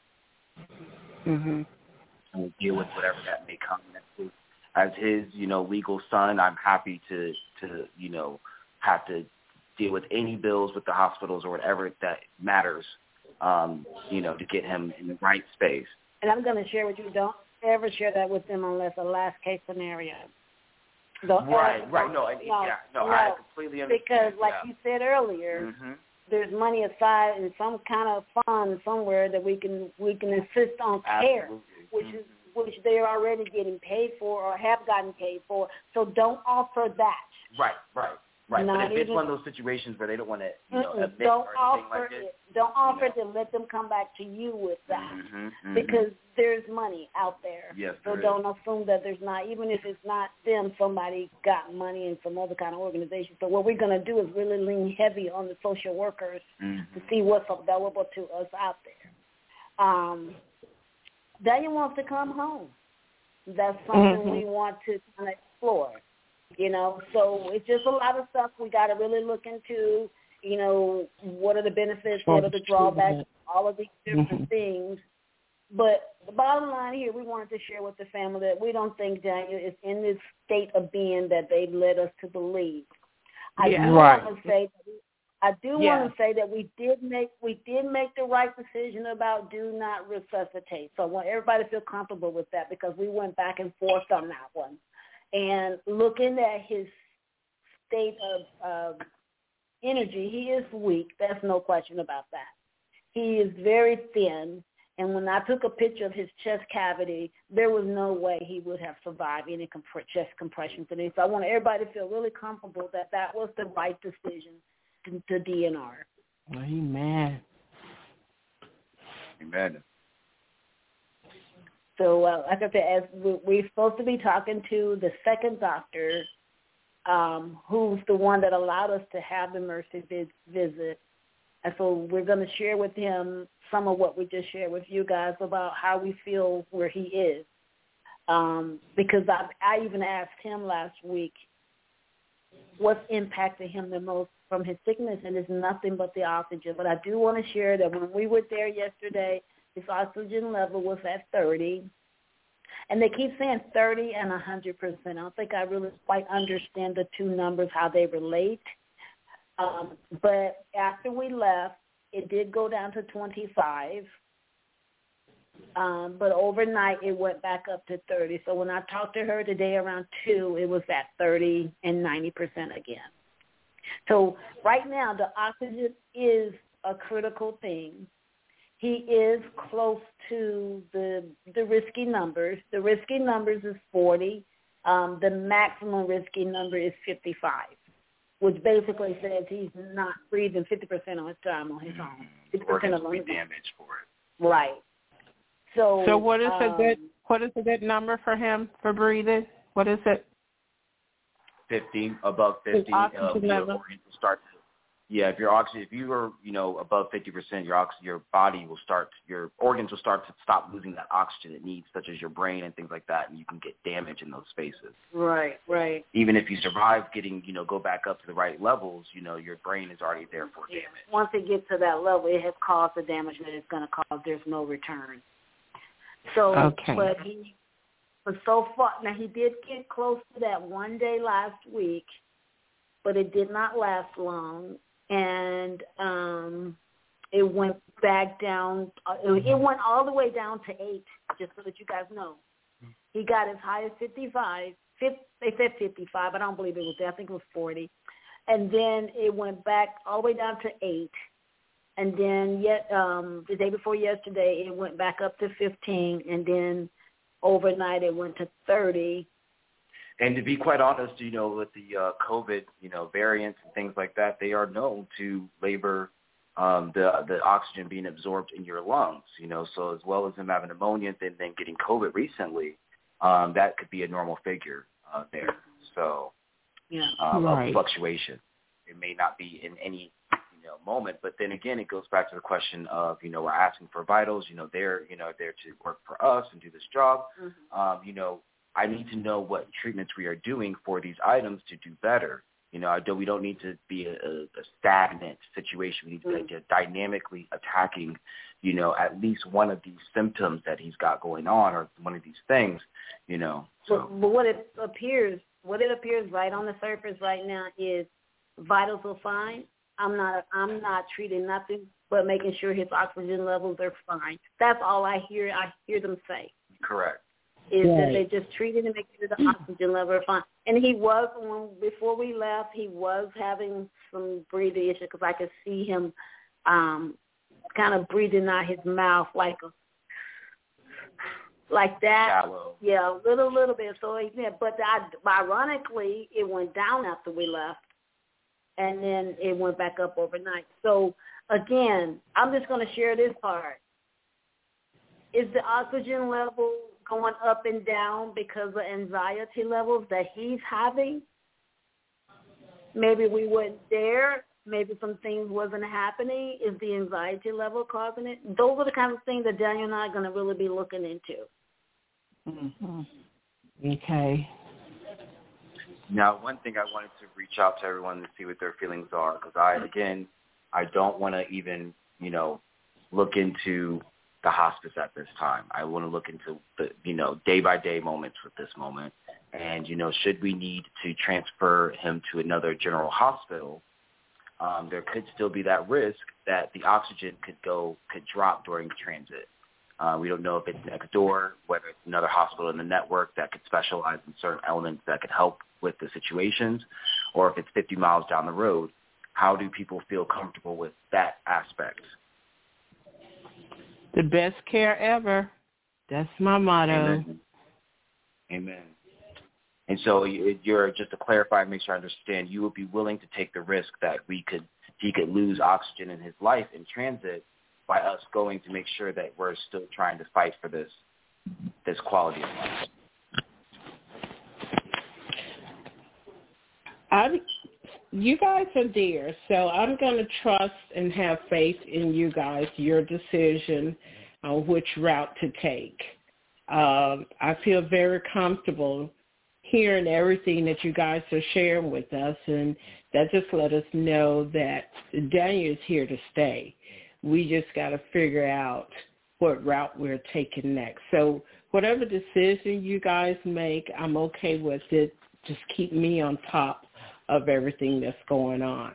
Mm-hmm. And we'll deal with whatever that may come next week. As his, you know, legal son, I'm happy to, to, you know, have to deal with any bills with the hospitals or whatever that matters um, you know, to get him in the right space. And I'm going to share with you, don't ever share that with them unless a last case scenario. Don't right, ever, right. No, and, no, yeah, no, no, I completely understand. Because, like yeah. you said earlier, mm-hmm. there's money aside in some kind of fund somewhere that we can we can insist on care, Absolutely. which mm-hmm. is which they're already getting paid for or have gotten paid for. So don't offer that. Right, right, right. Not but if even, it's one of those situations where they don't want to, you know, admit don't or offer anything like this, it. Don't offer you know. it. Let them come back to you with that, mm-hmm, mm-hmm. because there's money out there. Yes, so there don't is. assume that there's not. Even if it's not them, somebody got money in some other kind of organization. So what we're going to do is really lean heavy on the social workers mm-hmm. to see what's available to us out there. Um, Daniel wants to come home. That's something mm-hmm. we want to kind of explore, you know. So it's just a lot of stuff we got to really look into, you know, what are the benefits, what are the drawbacks, all of these different mm-hmm. things. But the bottom line here, we wanted to share with the family that we don't think Daniel is in this state of being that they've led us to believe. I yeah. do right. want to say that we, I do yeah. want to say that we did make we did make the right decision about do not resuscitate. So I want everybody to feel comfortable with that because we went back and forth on that one. And looking at his state of uh, energy, he is weak. There's no question about that. He is very thin. And when I took a picture of his chest cavity, there was no way he would have survived any comp- chest compression today. So I want everybody to feel really comfortable that that was the right decision to, to D N R. Amen. Amen. So, uh, like I said, as we, we're supposed to be talking to the second doctor, um, who's the one that allowed us to have the Mercy vis- visit. And so we're going to share with him some of what we just shared with you guys about how we feel where he is. Um, because I, I even asked him last week what's impacted him the most from his sickness, and it's nothing but the oxygen. But I do want to share that when we were there yesterday, his oxygen level was at thirty. And they keep saying thirty and one hundred percent. I don't think I really quite understand the two numbers, how they relate. Um, but after we left, it did go down to twenty-five. Um, but overnight, it went back up to thirty. So when I talked to her today around two, it was at thirty and ninety percent again. So right now, the oxygen is a critical thing. He is close to the the risky numbers. The risky numbers is forty. Um, the maximum risky number is fifty-five. Which basically says he's not breathing fifty percent of his time on his own. fifty percent Organs of will be damaged for it. Right. So, so what is um, a good what is a good number for him for breathing? What is it? Fifty, above fifty, uh, your organs will start. To, yeah, if your oxygen, if you are, you know, above fifty percent, your oxygen, your body will start, your organs will start to stop losing that oxygen it needs, such as your brain and things like that, and you can get damage in those spaces. Right, right. Even if you survive getting, you know, go back up to the right levels, you know, your brain is already there for Yeah. damage. Once it gets to that level, it has caused the damage that it's going to cause. There's no return. So, okay. but he, but so far, now he did get close to that one day last week, but it did not last long. And um, it went back down. It went all the way down to eight, just so that you guys know. He got as high as fifty-five. fifty, they said fifty-five. I don't believe it was there. I think it was forty. And then it went back all the way down to eight. And then yet um, the day before yesterday, it went back up to fifteen. And then overnight, it went to thirty. And to be quite honest, you know, with the uh, COVID, you know, variants and things like that, they are known to labor um, the the oxygen being absorbed in your lungs, you know. So as well as him having pneumonia and then getting COVID recently, um, that could be a normal figure uh, there. So yeah, um, right. of fluctuation. It may not be in any, you know, moment, but then again, it goes back to the question of, you know, we're asking for vitals, you know, they're, you know, there to work for us and do this job, mm-hmm. um, you know. I need to know what treatments we are doing for these items to do better. You know, I don't, we don't need to be a, a stagnant situation. We need to be like, dynamically attacking, you know, at least one of these symptoms that he's got going on or one of these things, you know. So. But, but what it appears, what it appears right on the surface right now is vitals are fine. I'm not, I'm not treating nothing but making sure his oxygen levels are fine. That's all I hear. I hear them say. Correct. Is right. that they just treated and make sure the oxygen level are fine. And he was, when, before we left, he was having some breathing issues because I could see him um, kind of breathing out his mouth like a, like that. Shallow. Yeah, a little, little bit. So, yeah, but I, ironically, it went down after we left, and then it went back up overnight. So, again, I'm just going to share this part. Is the oxygen level going up and down because of anxiety levels that he's having? Maybe we wouldn't dare. Maybe some things wasn't happening. Is the anxiety level causing it? Those are the kind of things that Daniel and I are going to really be looking into. Mm-hmm. Okay. Now, one thing I wanted to reach out to everyone to see what their feelings are, because I, again, I don't want to even, you know, look into the hospice at this time. I want to look into the, you know, day-by-day moments with this moment. And, you know, should we need to transfer him to another general hospital, um, there could still be that risk that the oxygen could go, could drop during transit. Uh, we don't know if it's next door, whether it's another hospital in the network that could specialize in certain elements that could help with the situations, or if it's fifty miles down the road. How do people feel comfortable with that aspect? The best care ever. That's my motto. Amen. Amen. And so you're, just to clarify and make sure I understand, you would be willing to take the risk that we could, he could lose oxygen in his life in transit by us going to make sure that we're still trying to fight for this, this quality of life. I, you guys are dear, so I'm going to trust and have faith in you guys, your decision on which route to take. Um, I feel very comfortable hearing everything that you guys are sharing with us, and that just let us know that Daniel is here to stay. We just got to figure out what route we're taking next. So whatever decision you guys make, I'm okay with it. Just keep me on top of everything that's going on.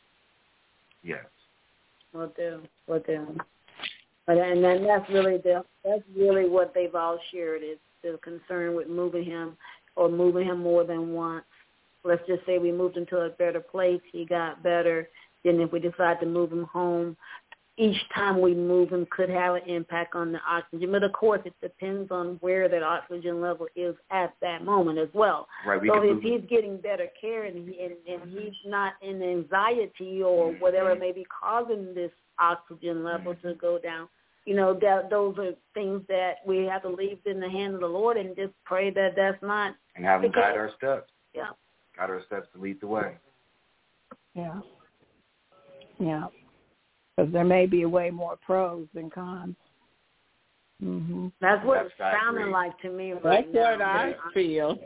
Yes. Will do. Will do. But and then that's really the that's really what they've all shared is the concern with moving him or moving him more than once. Let's just say we moved him to a better place, he got better. Then if we decide to move him home, each time we move him could have an impact on the oxygen. But, of course, it depends on where that oxygen level is at that moment as well. Right, we so if move he's getting better care and, he, and, and he's not in anxiety or whatever may be causing this oxygen level to go down, you know, that those are things that we have to leave in the hand of the Lord and just pray that that's not. And have him guide our steps. Yeah. Guide our steps to lead the way. Yeah. Yeah. Because there may be way more pros than cons. Mm-hmm. That's what That's it's sounding like to me right That's now. what I feel.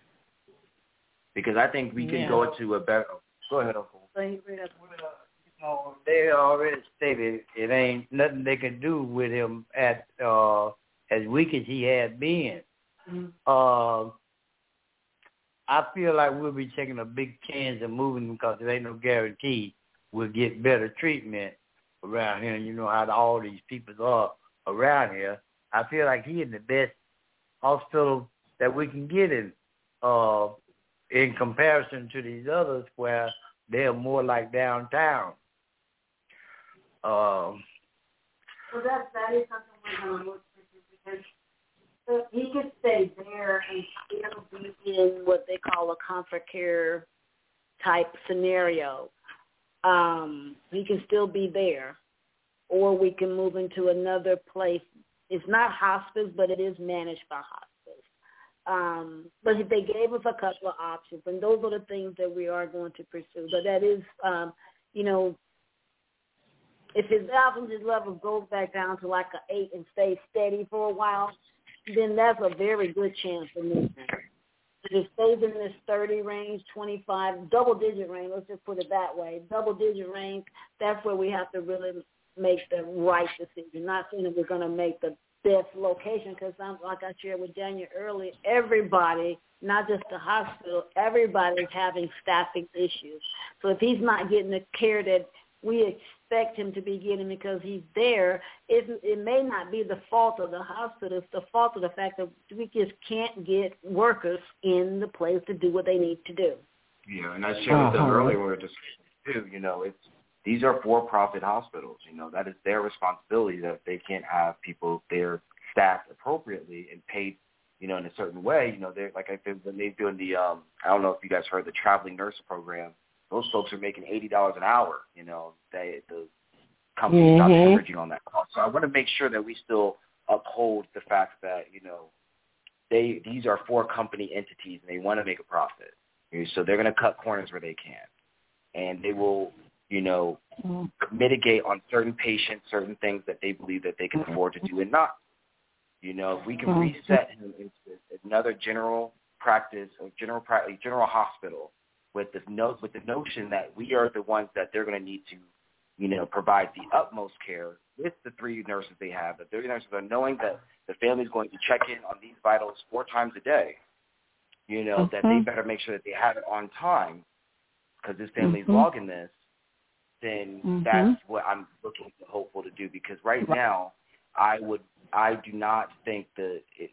Because I think we can yeah. go into a better. Go ahead, Uncle. You know, they already stated it ain't nothing they can do with him at uh, as weak as he had been. Mm-hmm. Uh, I feel like we'll be taking a big chance of moving him because there ain't no guarantee we'll get better treatment around here. You know how all these people are around here. I feel like he's in the best hospital that we can get in, uh, in comparison to these others where they're more like downtown. Um, well, that that is something we're going to look into because he could stay there and still be in what they call a comfort care type scenario. Um, he can still be there, or we can move into another place. It's not hospice, but it is managed by hospice. Um, but they gave us a couple of options, and those are the things that we are going to pursue. But that is, um, you know, if his oxygen level goes back down to like an eight and stays steady for a while, then that's a very good chance for movement. If it stays in this thirty range, twenty-five, double-digit range, let's just put it that way, double-digit range, that's where we have to really make the right decision. Not saying that we're going to make the best location because, like I shared with Daniel earlier, everybody, not just the hospital, everybody's having staffing issues. So if he's not getting the care that we expect him to be getting because he's there. It, it may not be the fault of the hospital. It's the fault of the fact that we just can't get workers in the place to do what they need to do. Yeah, and I shared with them earlier when we were discussing too, you know, it's these are for-profit hospitals. You know, that is their responsibility that they can't have people there staffed appropriately and paid, you know, in a certain way. You know, they're like I said, when they're doing the, um, I don't know if you guys heard the traveling nurse program, those folks are making eighty dollars an hour. You know, they, the company's not Mm-hmm. charging on that cost. So I want to make sure that we still uphold the fact that, you know, they these are for-company entities and they want to make a profit. So they're going to cut corners where they can. And they will, you know, mitigate on certain patients, certain things that they believe that they can afford to do and not. You know, if we can reset him into another general practice or general practice, general hospital with the no, with the notion that we are the ones that they're going to need to, you know, provide the utmost care with the three nurses they have. The three nurses are knowing that the family is going to check in on these vitals four times a day. You know, mm-hmm. that they better make sure that they have it on time because this family's mm-hmm. logging this, then mm-hmm. that's what I'm looking to hopeful to do. Because right now, I would, I do not think that it,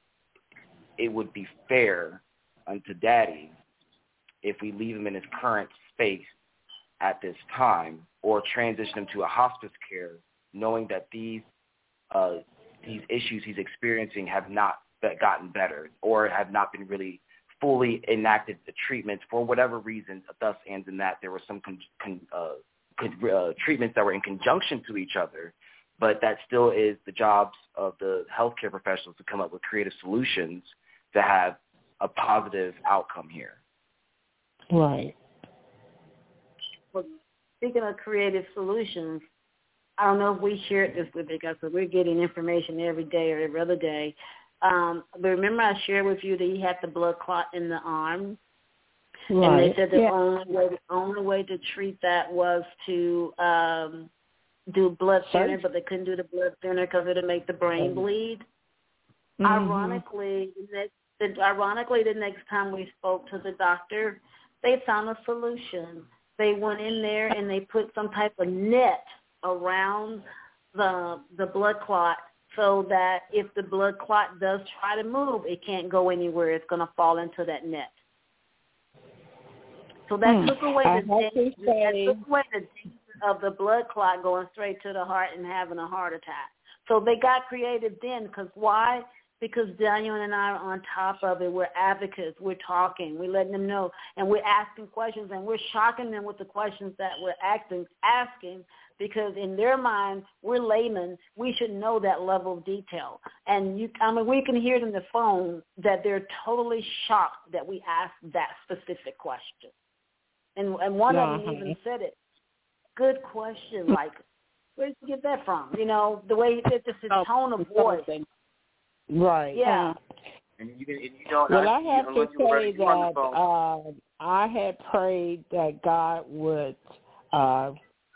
it would be fair unto Daddy if we leave him in his current space at this time or transition him to a hospice care, knowing that these uh, these issues he's experiencing have not gotten better or have not been really fully enacted the treatments for whatever reason, thus and in that there were some con, con, uh, con, uh, treatments that were in conjunction to each other, but that still is the jobs of the healthcare professionals to come up with creative solutions to have a positive outcome here. Right. Well, speaking of creative solutions, I don't know if we shared this with you guys, but we're getting information every day or every other day. Um, but remember I shared with you that he had the blood clot in the arm? Right. And they said the yeah. only way the only way to treat that was to um, do blood thinner, but they couldn't do the blood thinner because it would make the brain bleed. Mm-hmm. Ironically, the next, ironically, the next time we spoke to the doctor, they found a solution. They went in there and they put some type of net around the the blood clot so that if the blood clot does try to move, it can't go anywhere. It's going to fall into that net. So that hmm. took away the danger, that took away the danger of the blood clot going straight to the heart and having a heart attack. So they got creative then because why? Because Daniel and I are on top of it. We're advocates. We're talking. We're letting them know. And we're asking questions, and we're shocking them with the questions that we're acting, asking because in their mind, we're laymen. We should know that level of detail. And you, I mean, we can hear it in the phone that they're totally shocked that we asked that specific question. And, and one uh-huh. of them even said it. Good question. Like, where did you get that from? You know, the way it's just his tone of voice. Right. Yeah. And you, and you don't, well, I, I have to say that uh, I had prayed that God would uh,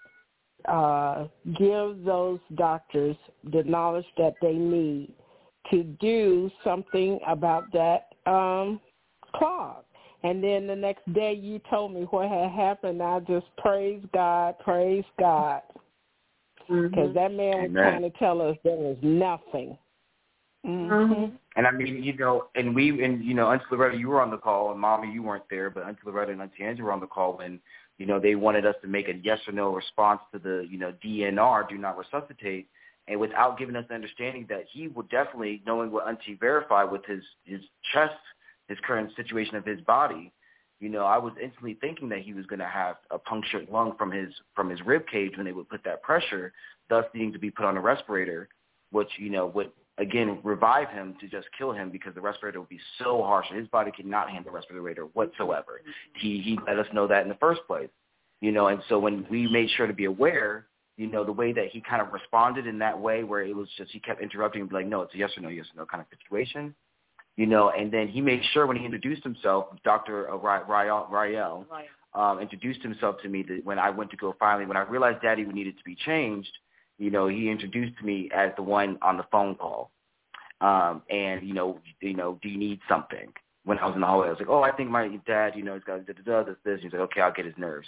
uh, give those doctors the knowledge that they need to do something about that um, clog. And then the next day you told me what had happened. I just praise God, praise God. Because mm-hmm. that man was Amen. trying to tell us there was nothing. Mm-hmm. And I mean, you know, and we, and you know, Auntie Loretta, you were on the call, and Mommy, you weren't there, but Auntie Loretta and Auntie Angela were on the call when, you know, they wanted us to make a yes or no response to the, you know, D N R, do not resuscitate, and without giving us the understanding that he would definitely, knowing what Auntie verified with his, his chest, his current situation of his body, you know, I was instantly thinking that he was going to have a punctured lung from his from his rib cage when they would put that pressure, thus needing to be put on a respirator, which, you know, would again, revive him to just kill him because the respirator would be so harsh. His body cannot handle the respirator whatsoever. He he let us know that in the first place, you know, and so when we made sure to be aware, you know, the way that he kind of responded in that way where it was just he kept interrupting and be like, no, it's a yes or no, yes or no kind of situation, you know, and then he made sure when he introduced himself, Doctor Rael, Rael um, introduced himself to me that when I went to go finally, when I realized Daddy needed to be changed, you know, he introduced me as the one on the phone call. Um, and, you know, you know, do you need something? When I was in the hallway, I was like, oh, I think my dad, you know, he's got da-da-da, this, this. He's like, okay, I'll get his nerves.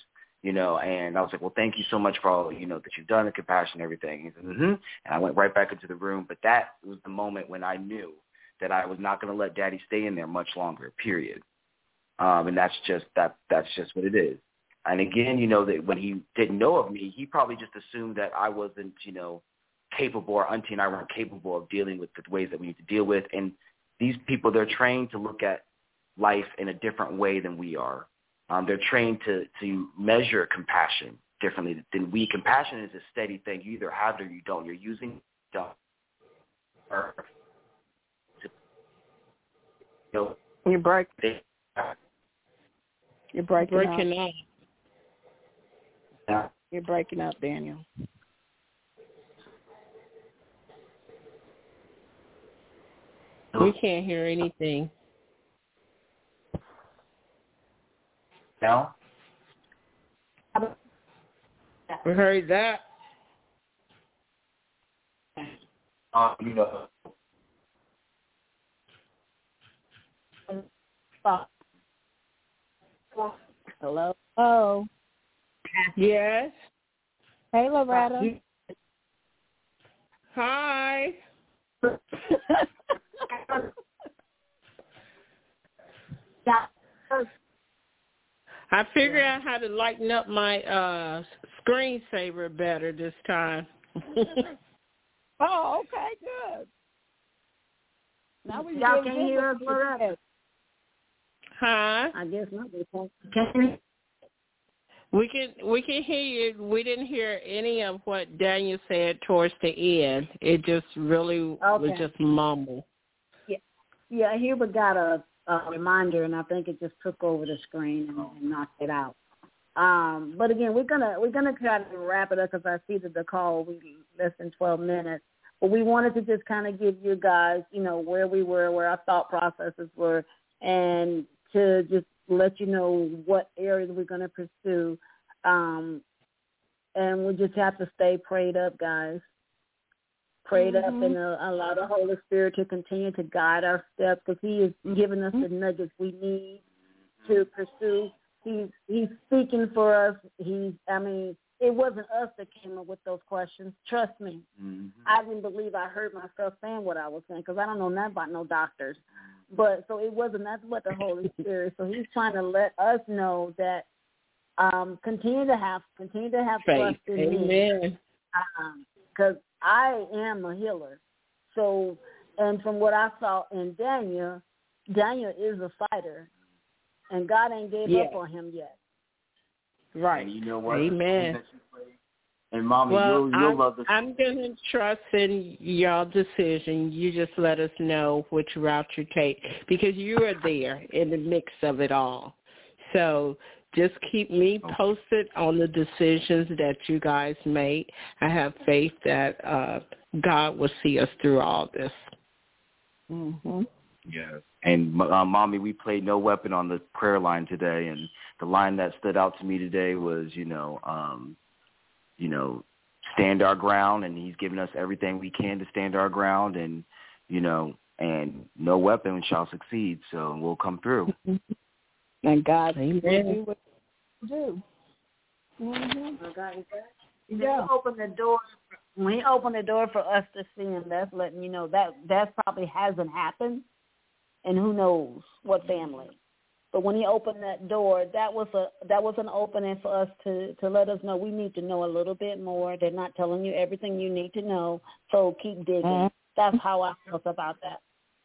you know, and I was like, well, thank you so much for all, you know, that you've done, the compassion and everything. He said, mm-hmm. And I went right back into the room. But that was the moment when I knew that I was not going to let Daddy stay in there much longer, period. Um, and that's just that. That's just what it is. And again, you know, that when he didn't know of me, he probably just assumed that I wasn't, you know, capable, or Auntie and I weren't capable of dealing with the ways that we need to deal with. And these people, they're trained to look at life in a different way than we are. Um, they're trained to, to measure compassion differently than we. Compassion is a steady thing. You either have it or you don't. You're using don't. Or to, you know, You're break. They, You're breaking, breaking up. up. Yeah. You're breaking up, Daniel. We can't hear anything. Now? We heard that. Um, you know. Hello. Oh. Yes. Hey, Loretta. Hi. I figured out how to lighten up my uh screensaver better this time. Oh, okay, good. Now we Y'all can hear us, Loretta. Huh? I guess not. Can We can we can hear you. We didn't hear any of what Daniel said towards the end. It just really okay. was just mumble. Yeah, yeah. Hubert got a, a reminder, and I think it just took over the screen and, and knocked it out. Um, but again, we're gonna we're gonna try to wrap it up because I see that the call we less than twelve minutes. But we wanted to just kind of give you guys, you know, where we were, where our thought processes were, and to just let you know what areas we're going to pursue. Um, and we just have to stay prayed up, guys. Prayed mm-hmm. up and uh, allow the Holy Spirit to continue to guide our steps because he is giving us the nuggets we need to pursue. He's, he's speaking for us. He's, I mean, it wasn't us that came up with those questions. Trust me. Mm-hmm. I didn't believe I heard myself saying what I was saying because I don't know nothing about no doctors. But so it wasn't, that's what the Holy Spirit. So he's trying to let us know that um, continue to have, continue to have faith. Trust in Amen. me. Because um, I am a healer. So, and from what I saw in Daniel, Daniel is a fighter. And God ain't gave yeah. up on him yet. Right. And you know what? Amen. And Mommy, well, you'll, you'll I'm, love this. I'm going to trust in your decision. You just let us know which route you take because you are there in the mix of it all. So just keep me posted on the decisions that you guys make. I have faith that uh, God will see us through all this. Mm-hmm. Yes. And uh, Mommy, we played No Weapon on the prayer line today, and the line that stood out to me today was, you know, um, you know, stand our ground, and he's given us everything we can to stand our ground, and, you know, and no weapon shall succeed, so we'll come through. And God Amen. will do what he do. Mm-hmm. Yeah. He opened the door. When he opened the door for us to see him, that's letting you know that that probably hasn't happened, and who knows what family. But when he opened that door, that was a that was an opening for us to, to let us know we need to know a little bit more. They're not telling you everything you need to know, so keep digging. Mm-hmm. That's how I felt about that.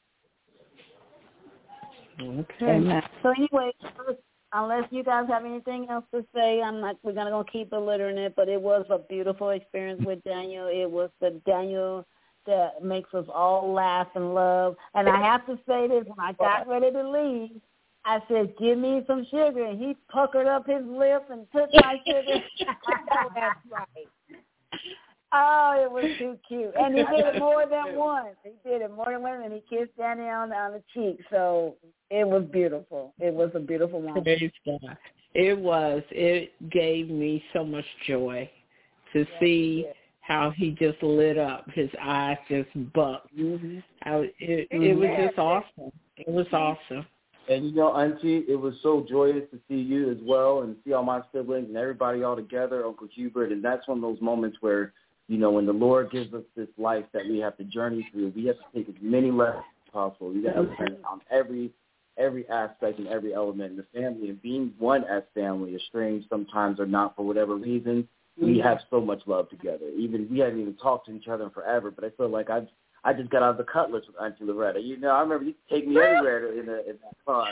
Okay. So anyway, unless you guys have anything else to say, I'm not. We're gonna go keep belittling it. But it was a beautiful experience with Daniel. It was the Daniel that makes us all laugh and love. And I have to say this: when I got ready to leave, I said, "Give me some sugar," and he puckered up his lip and took my sugar. That's right. Oh, it was too cute, and he did it more than once. He did it more than once, and he kissed Danny on on the cheek. So it was beautiful. It was a beautiful moment. Praise God. It was. It gave me so much joy to yeah, see yeah. how he just lit up. His eyes just bucked. Mm-hmm. I, it, Mm-hmm. it was just awesome. It was awesome. And, you know, Auntie, it was so joyous to see you as well and see all my siblings and everybody all together, Uncle Hubert. And that's one of those moments where, you know, when the Lord gives us this life that we have to journey through, we have to take as many lessons as possible. We got to learn on every every aspect and every element in the family. And being one as family, estranged sometimes or not for whatever reason, we have so much love together. Even we haven't even talked to each other in forever, but I feel like I've I just got out of the Cutlets with Auntie Loretta. You know, I remember you take me everywhere in, the, in that car.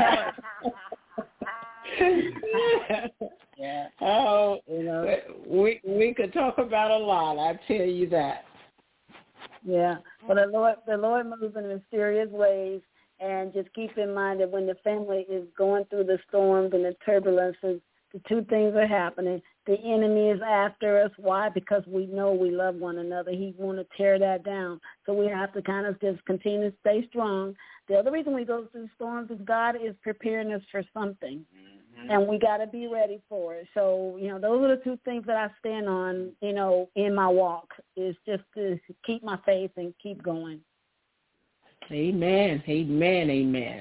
Yeah. Oh, you know, we we could talk about a lot. I tell you that. Yeah. Well, the Lord, the Lord moves in mysterious ways, and just keep in mind that when the family is going through the storms and the turbulences, the two things are happening. The enemy is after us. Why? Because we know we love one another. He want to tear that down. So we have to kind of just continue to stay strong. The other reason we go through storms is God is preparing us for something. Mm-hmm. And we got to be ready for it. So, you know, those are the two things that I stand on, you know, in my walk, is just to keep my faith and keep going. Amen. Amen. Amen.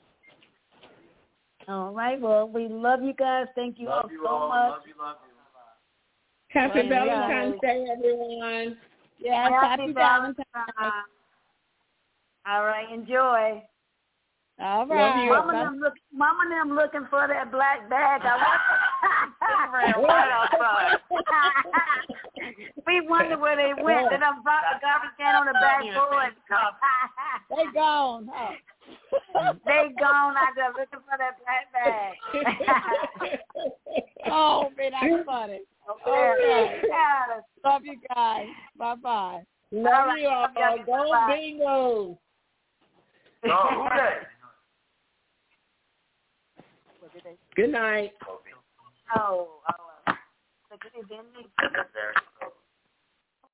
All right. Well, we love you guys. Thank you love all you so all. much. Love you, love you. Happy Love Valentine's you. Day, everyone. Yes, Happy happy Valentine's. Valentine's. All right, enjoy. All Love right. you. Mama them look, Mama them looking for that black bag. I We wonder where they went. They done brought the garbage can on the back porch. They gone. Huh? They gone out there looking for that black bag. Oh, man, that's funny. Okay. Okay. Love you guys. Bye-bye. Love All right. you all. Love you. Go Bye-bye. bingo. Oh, okay. Good night. Oh, oh. So good evening.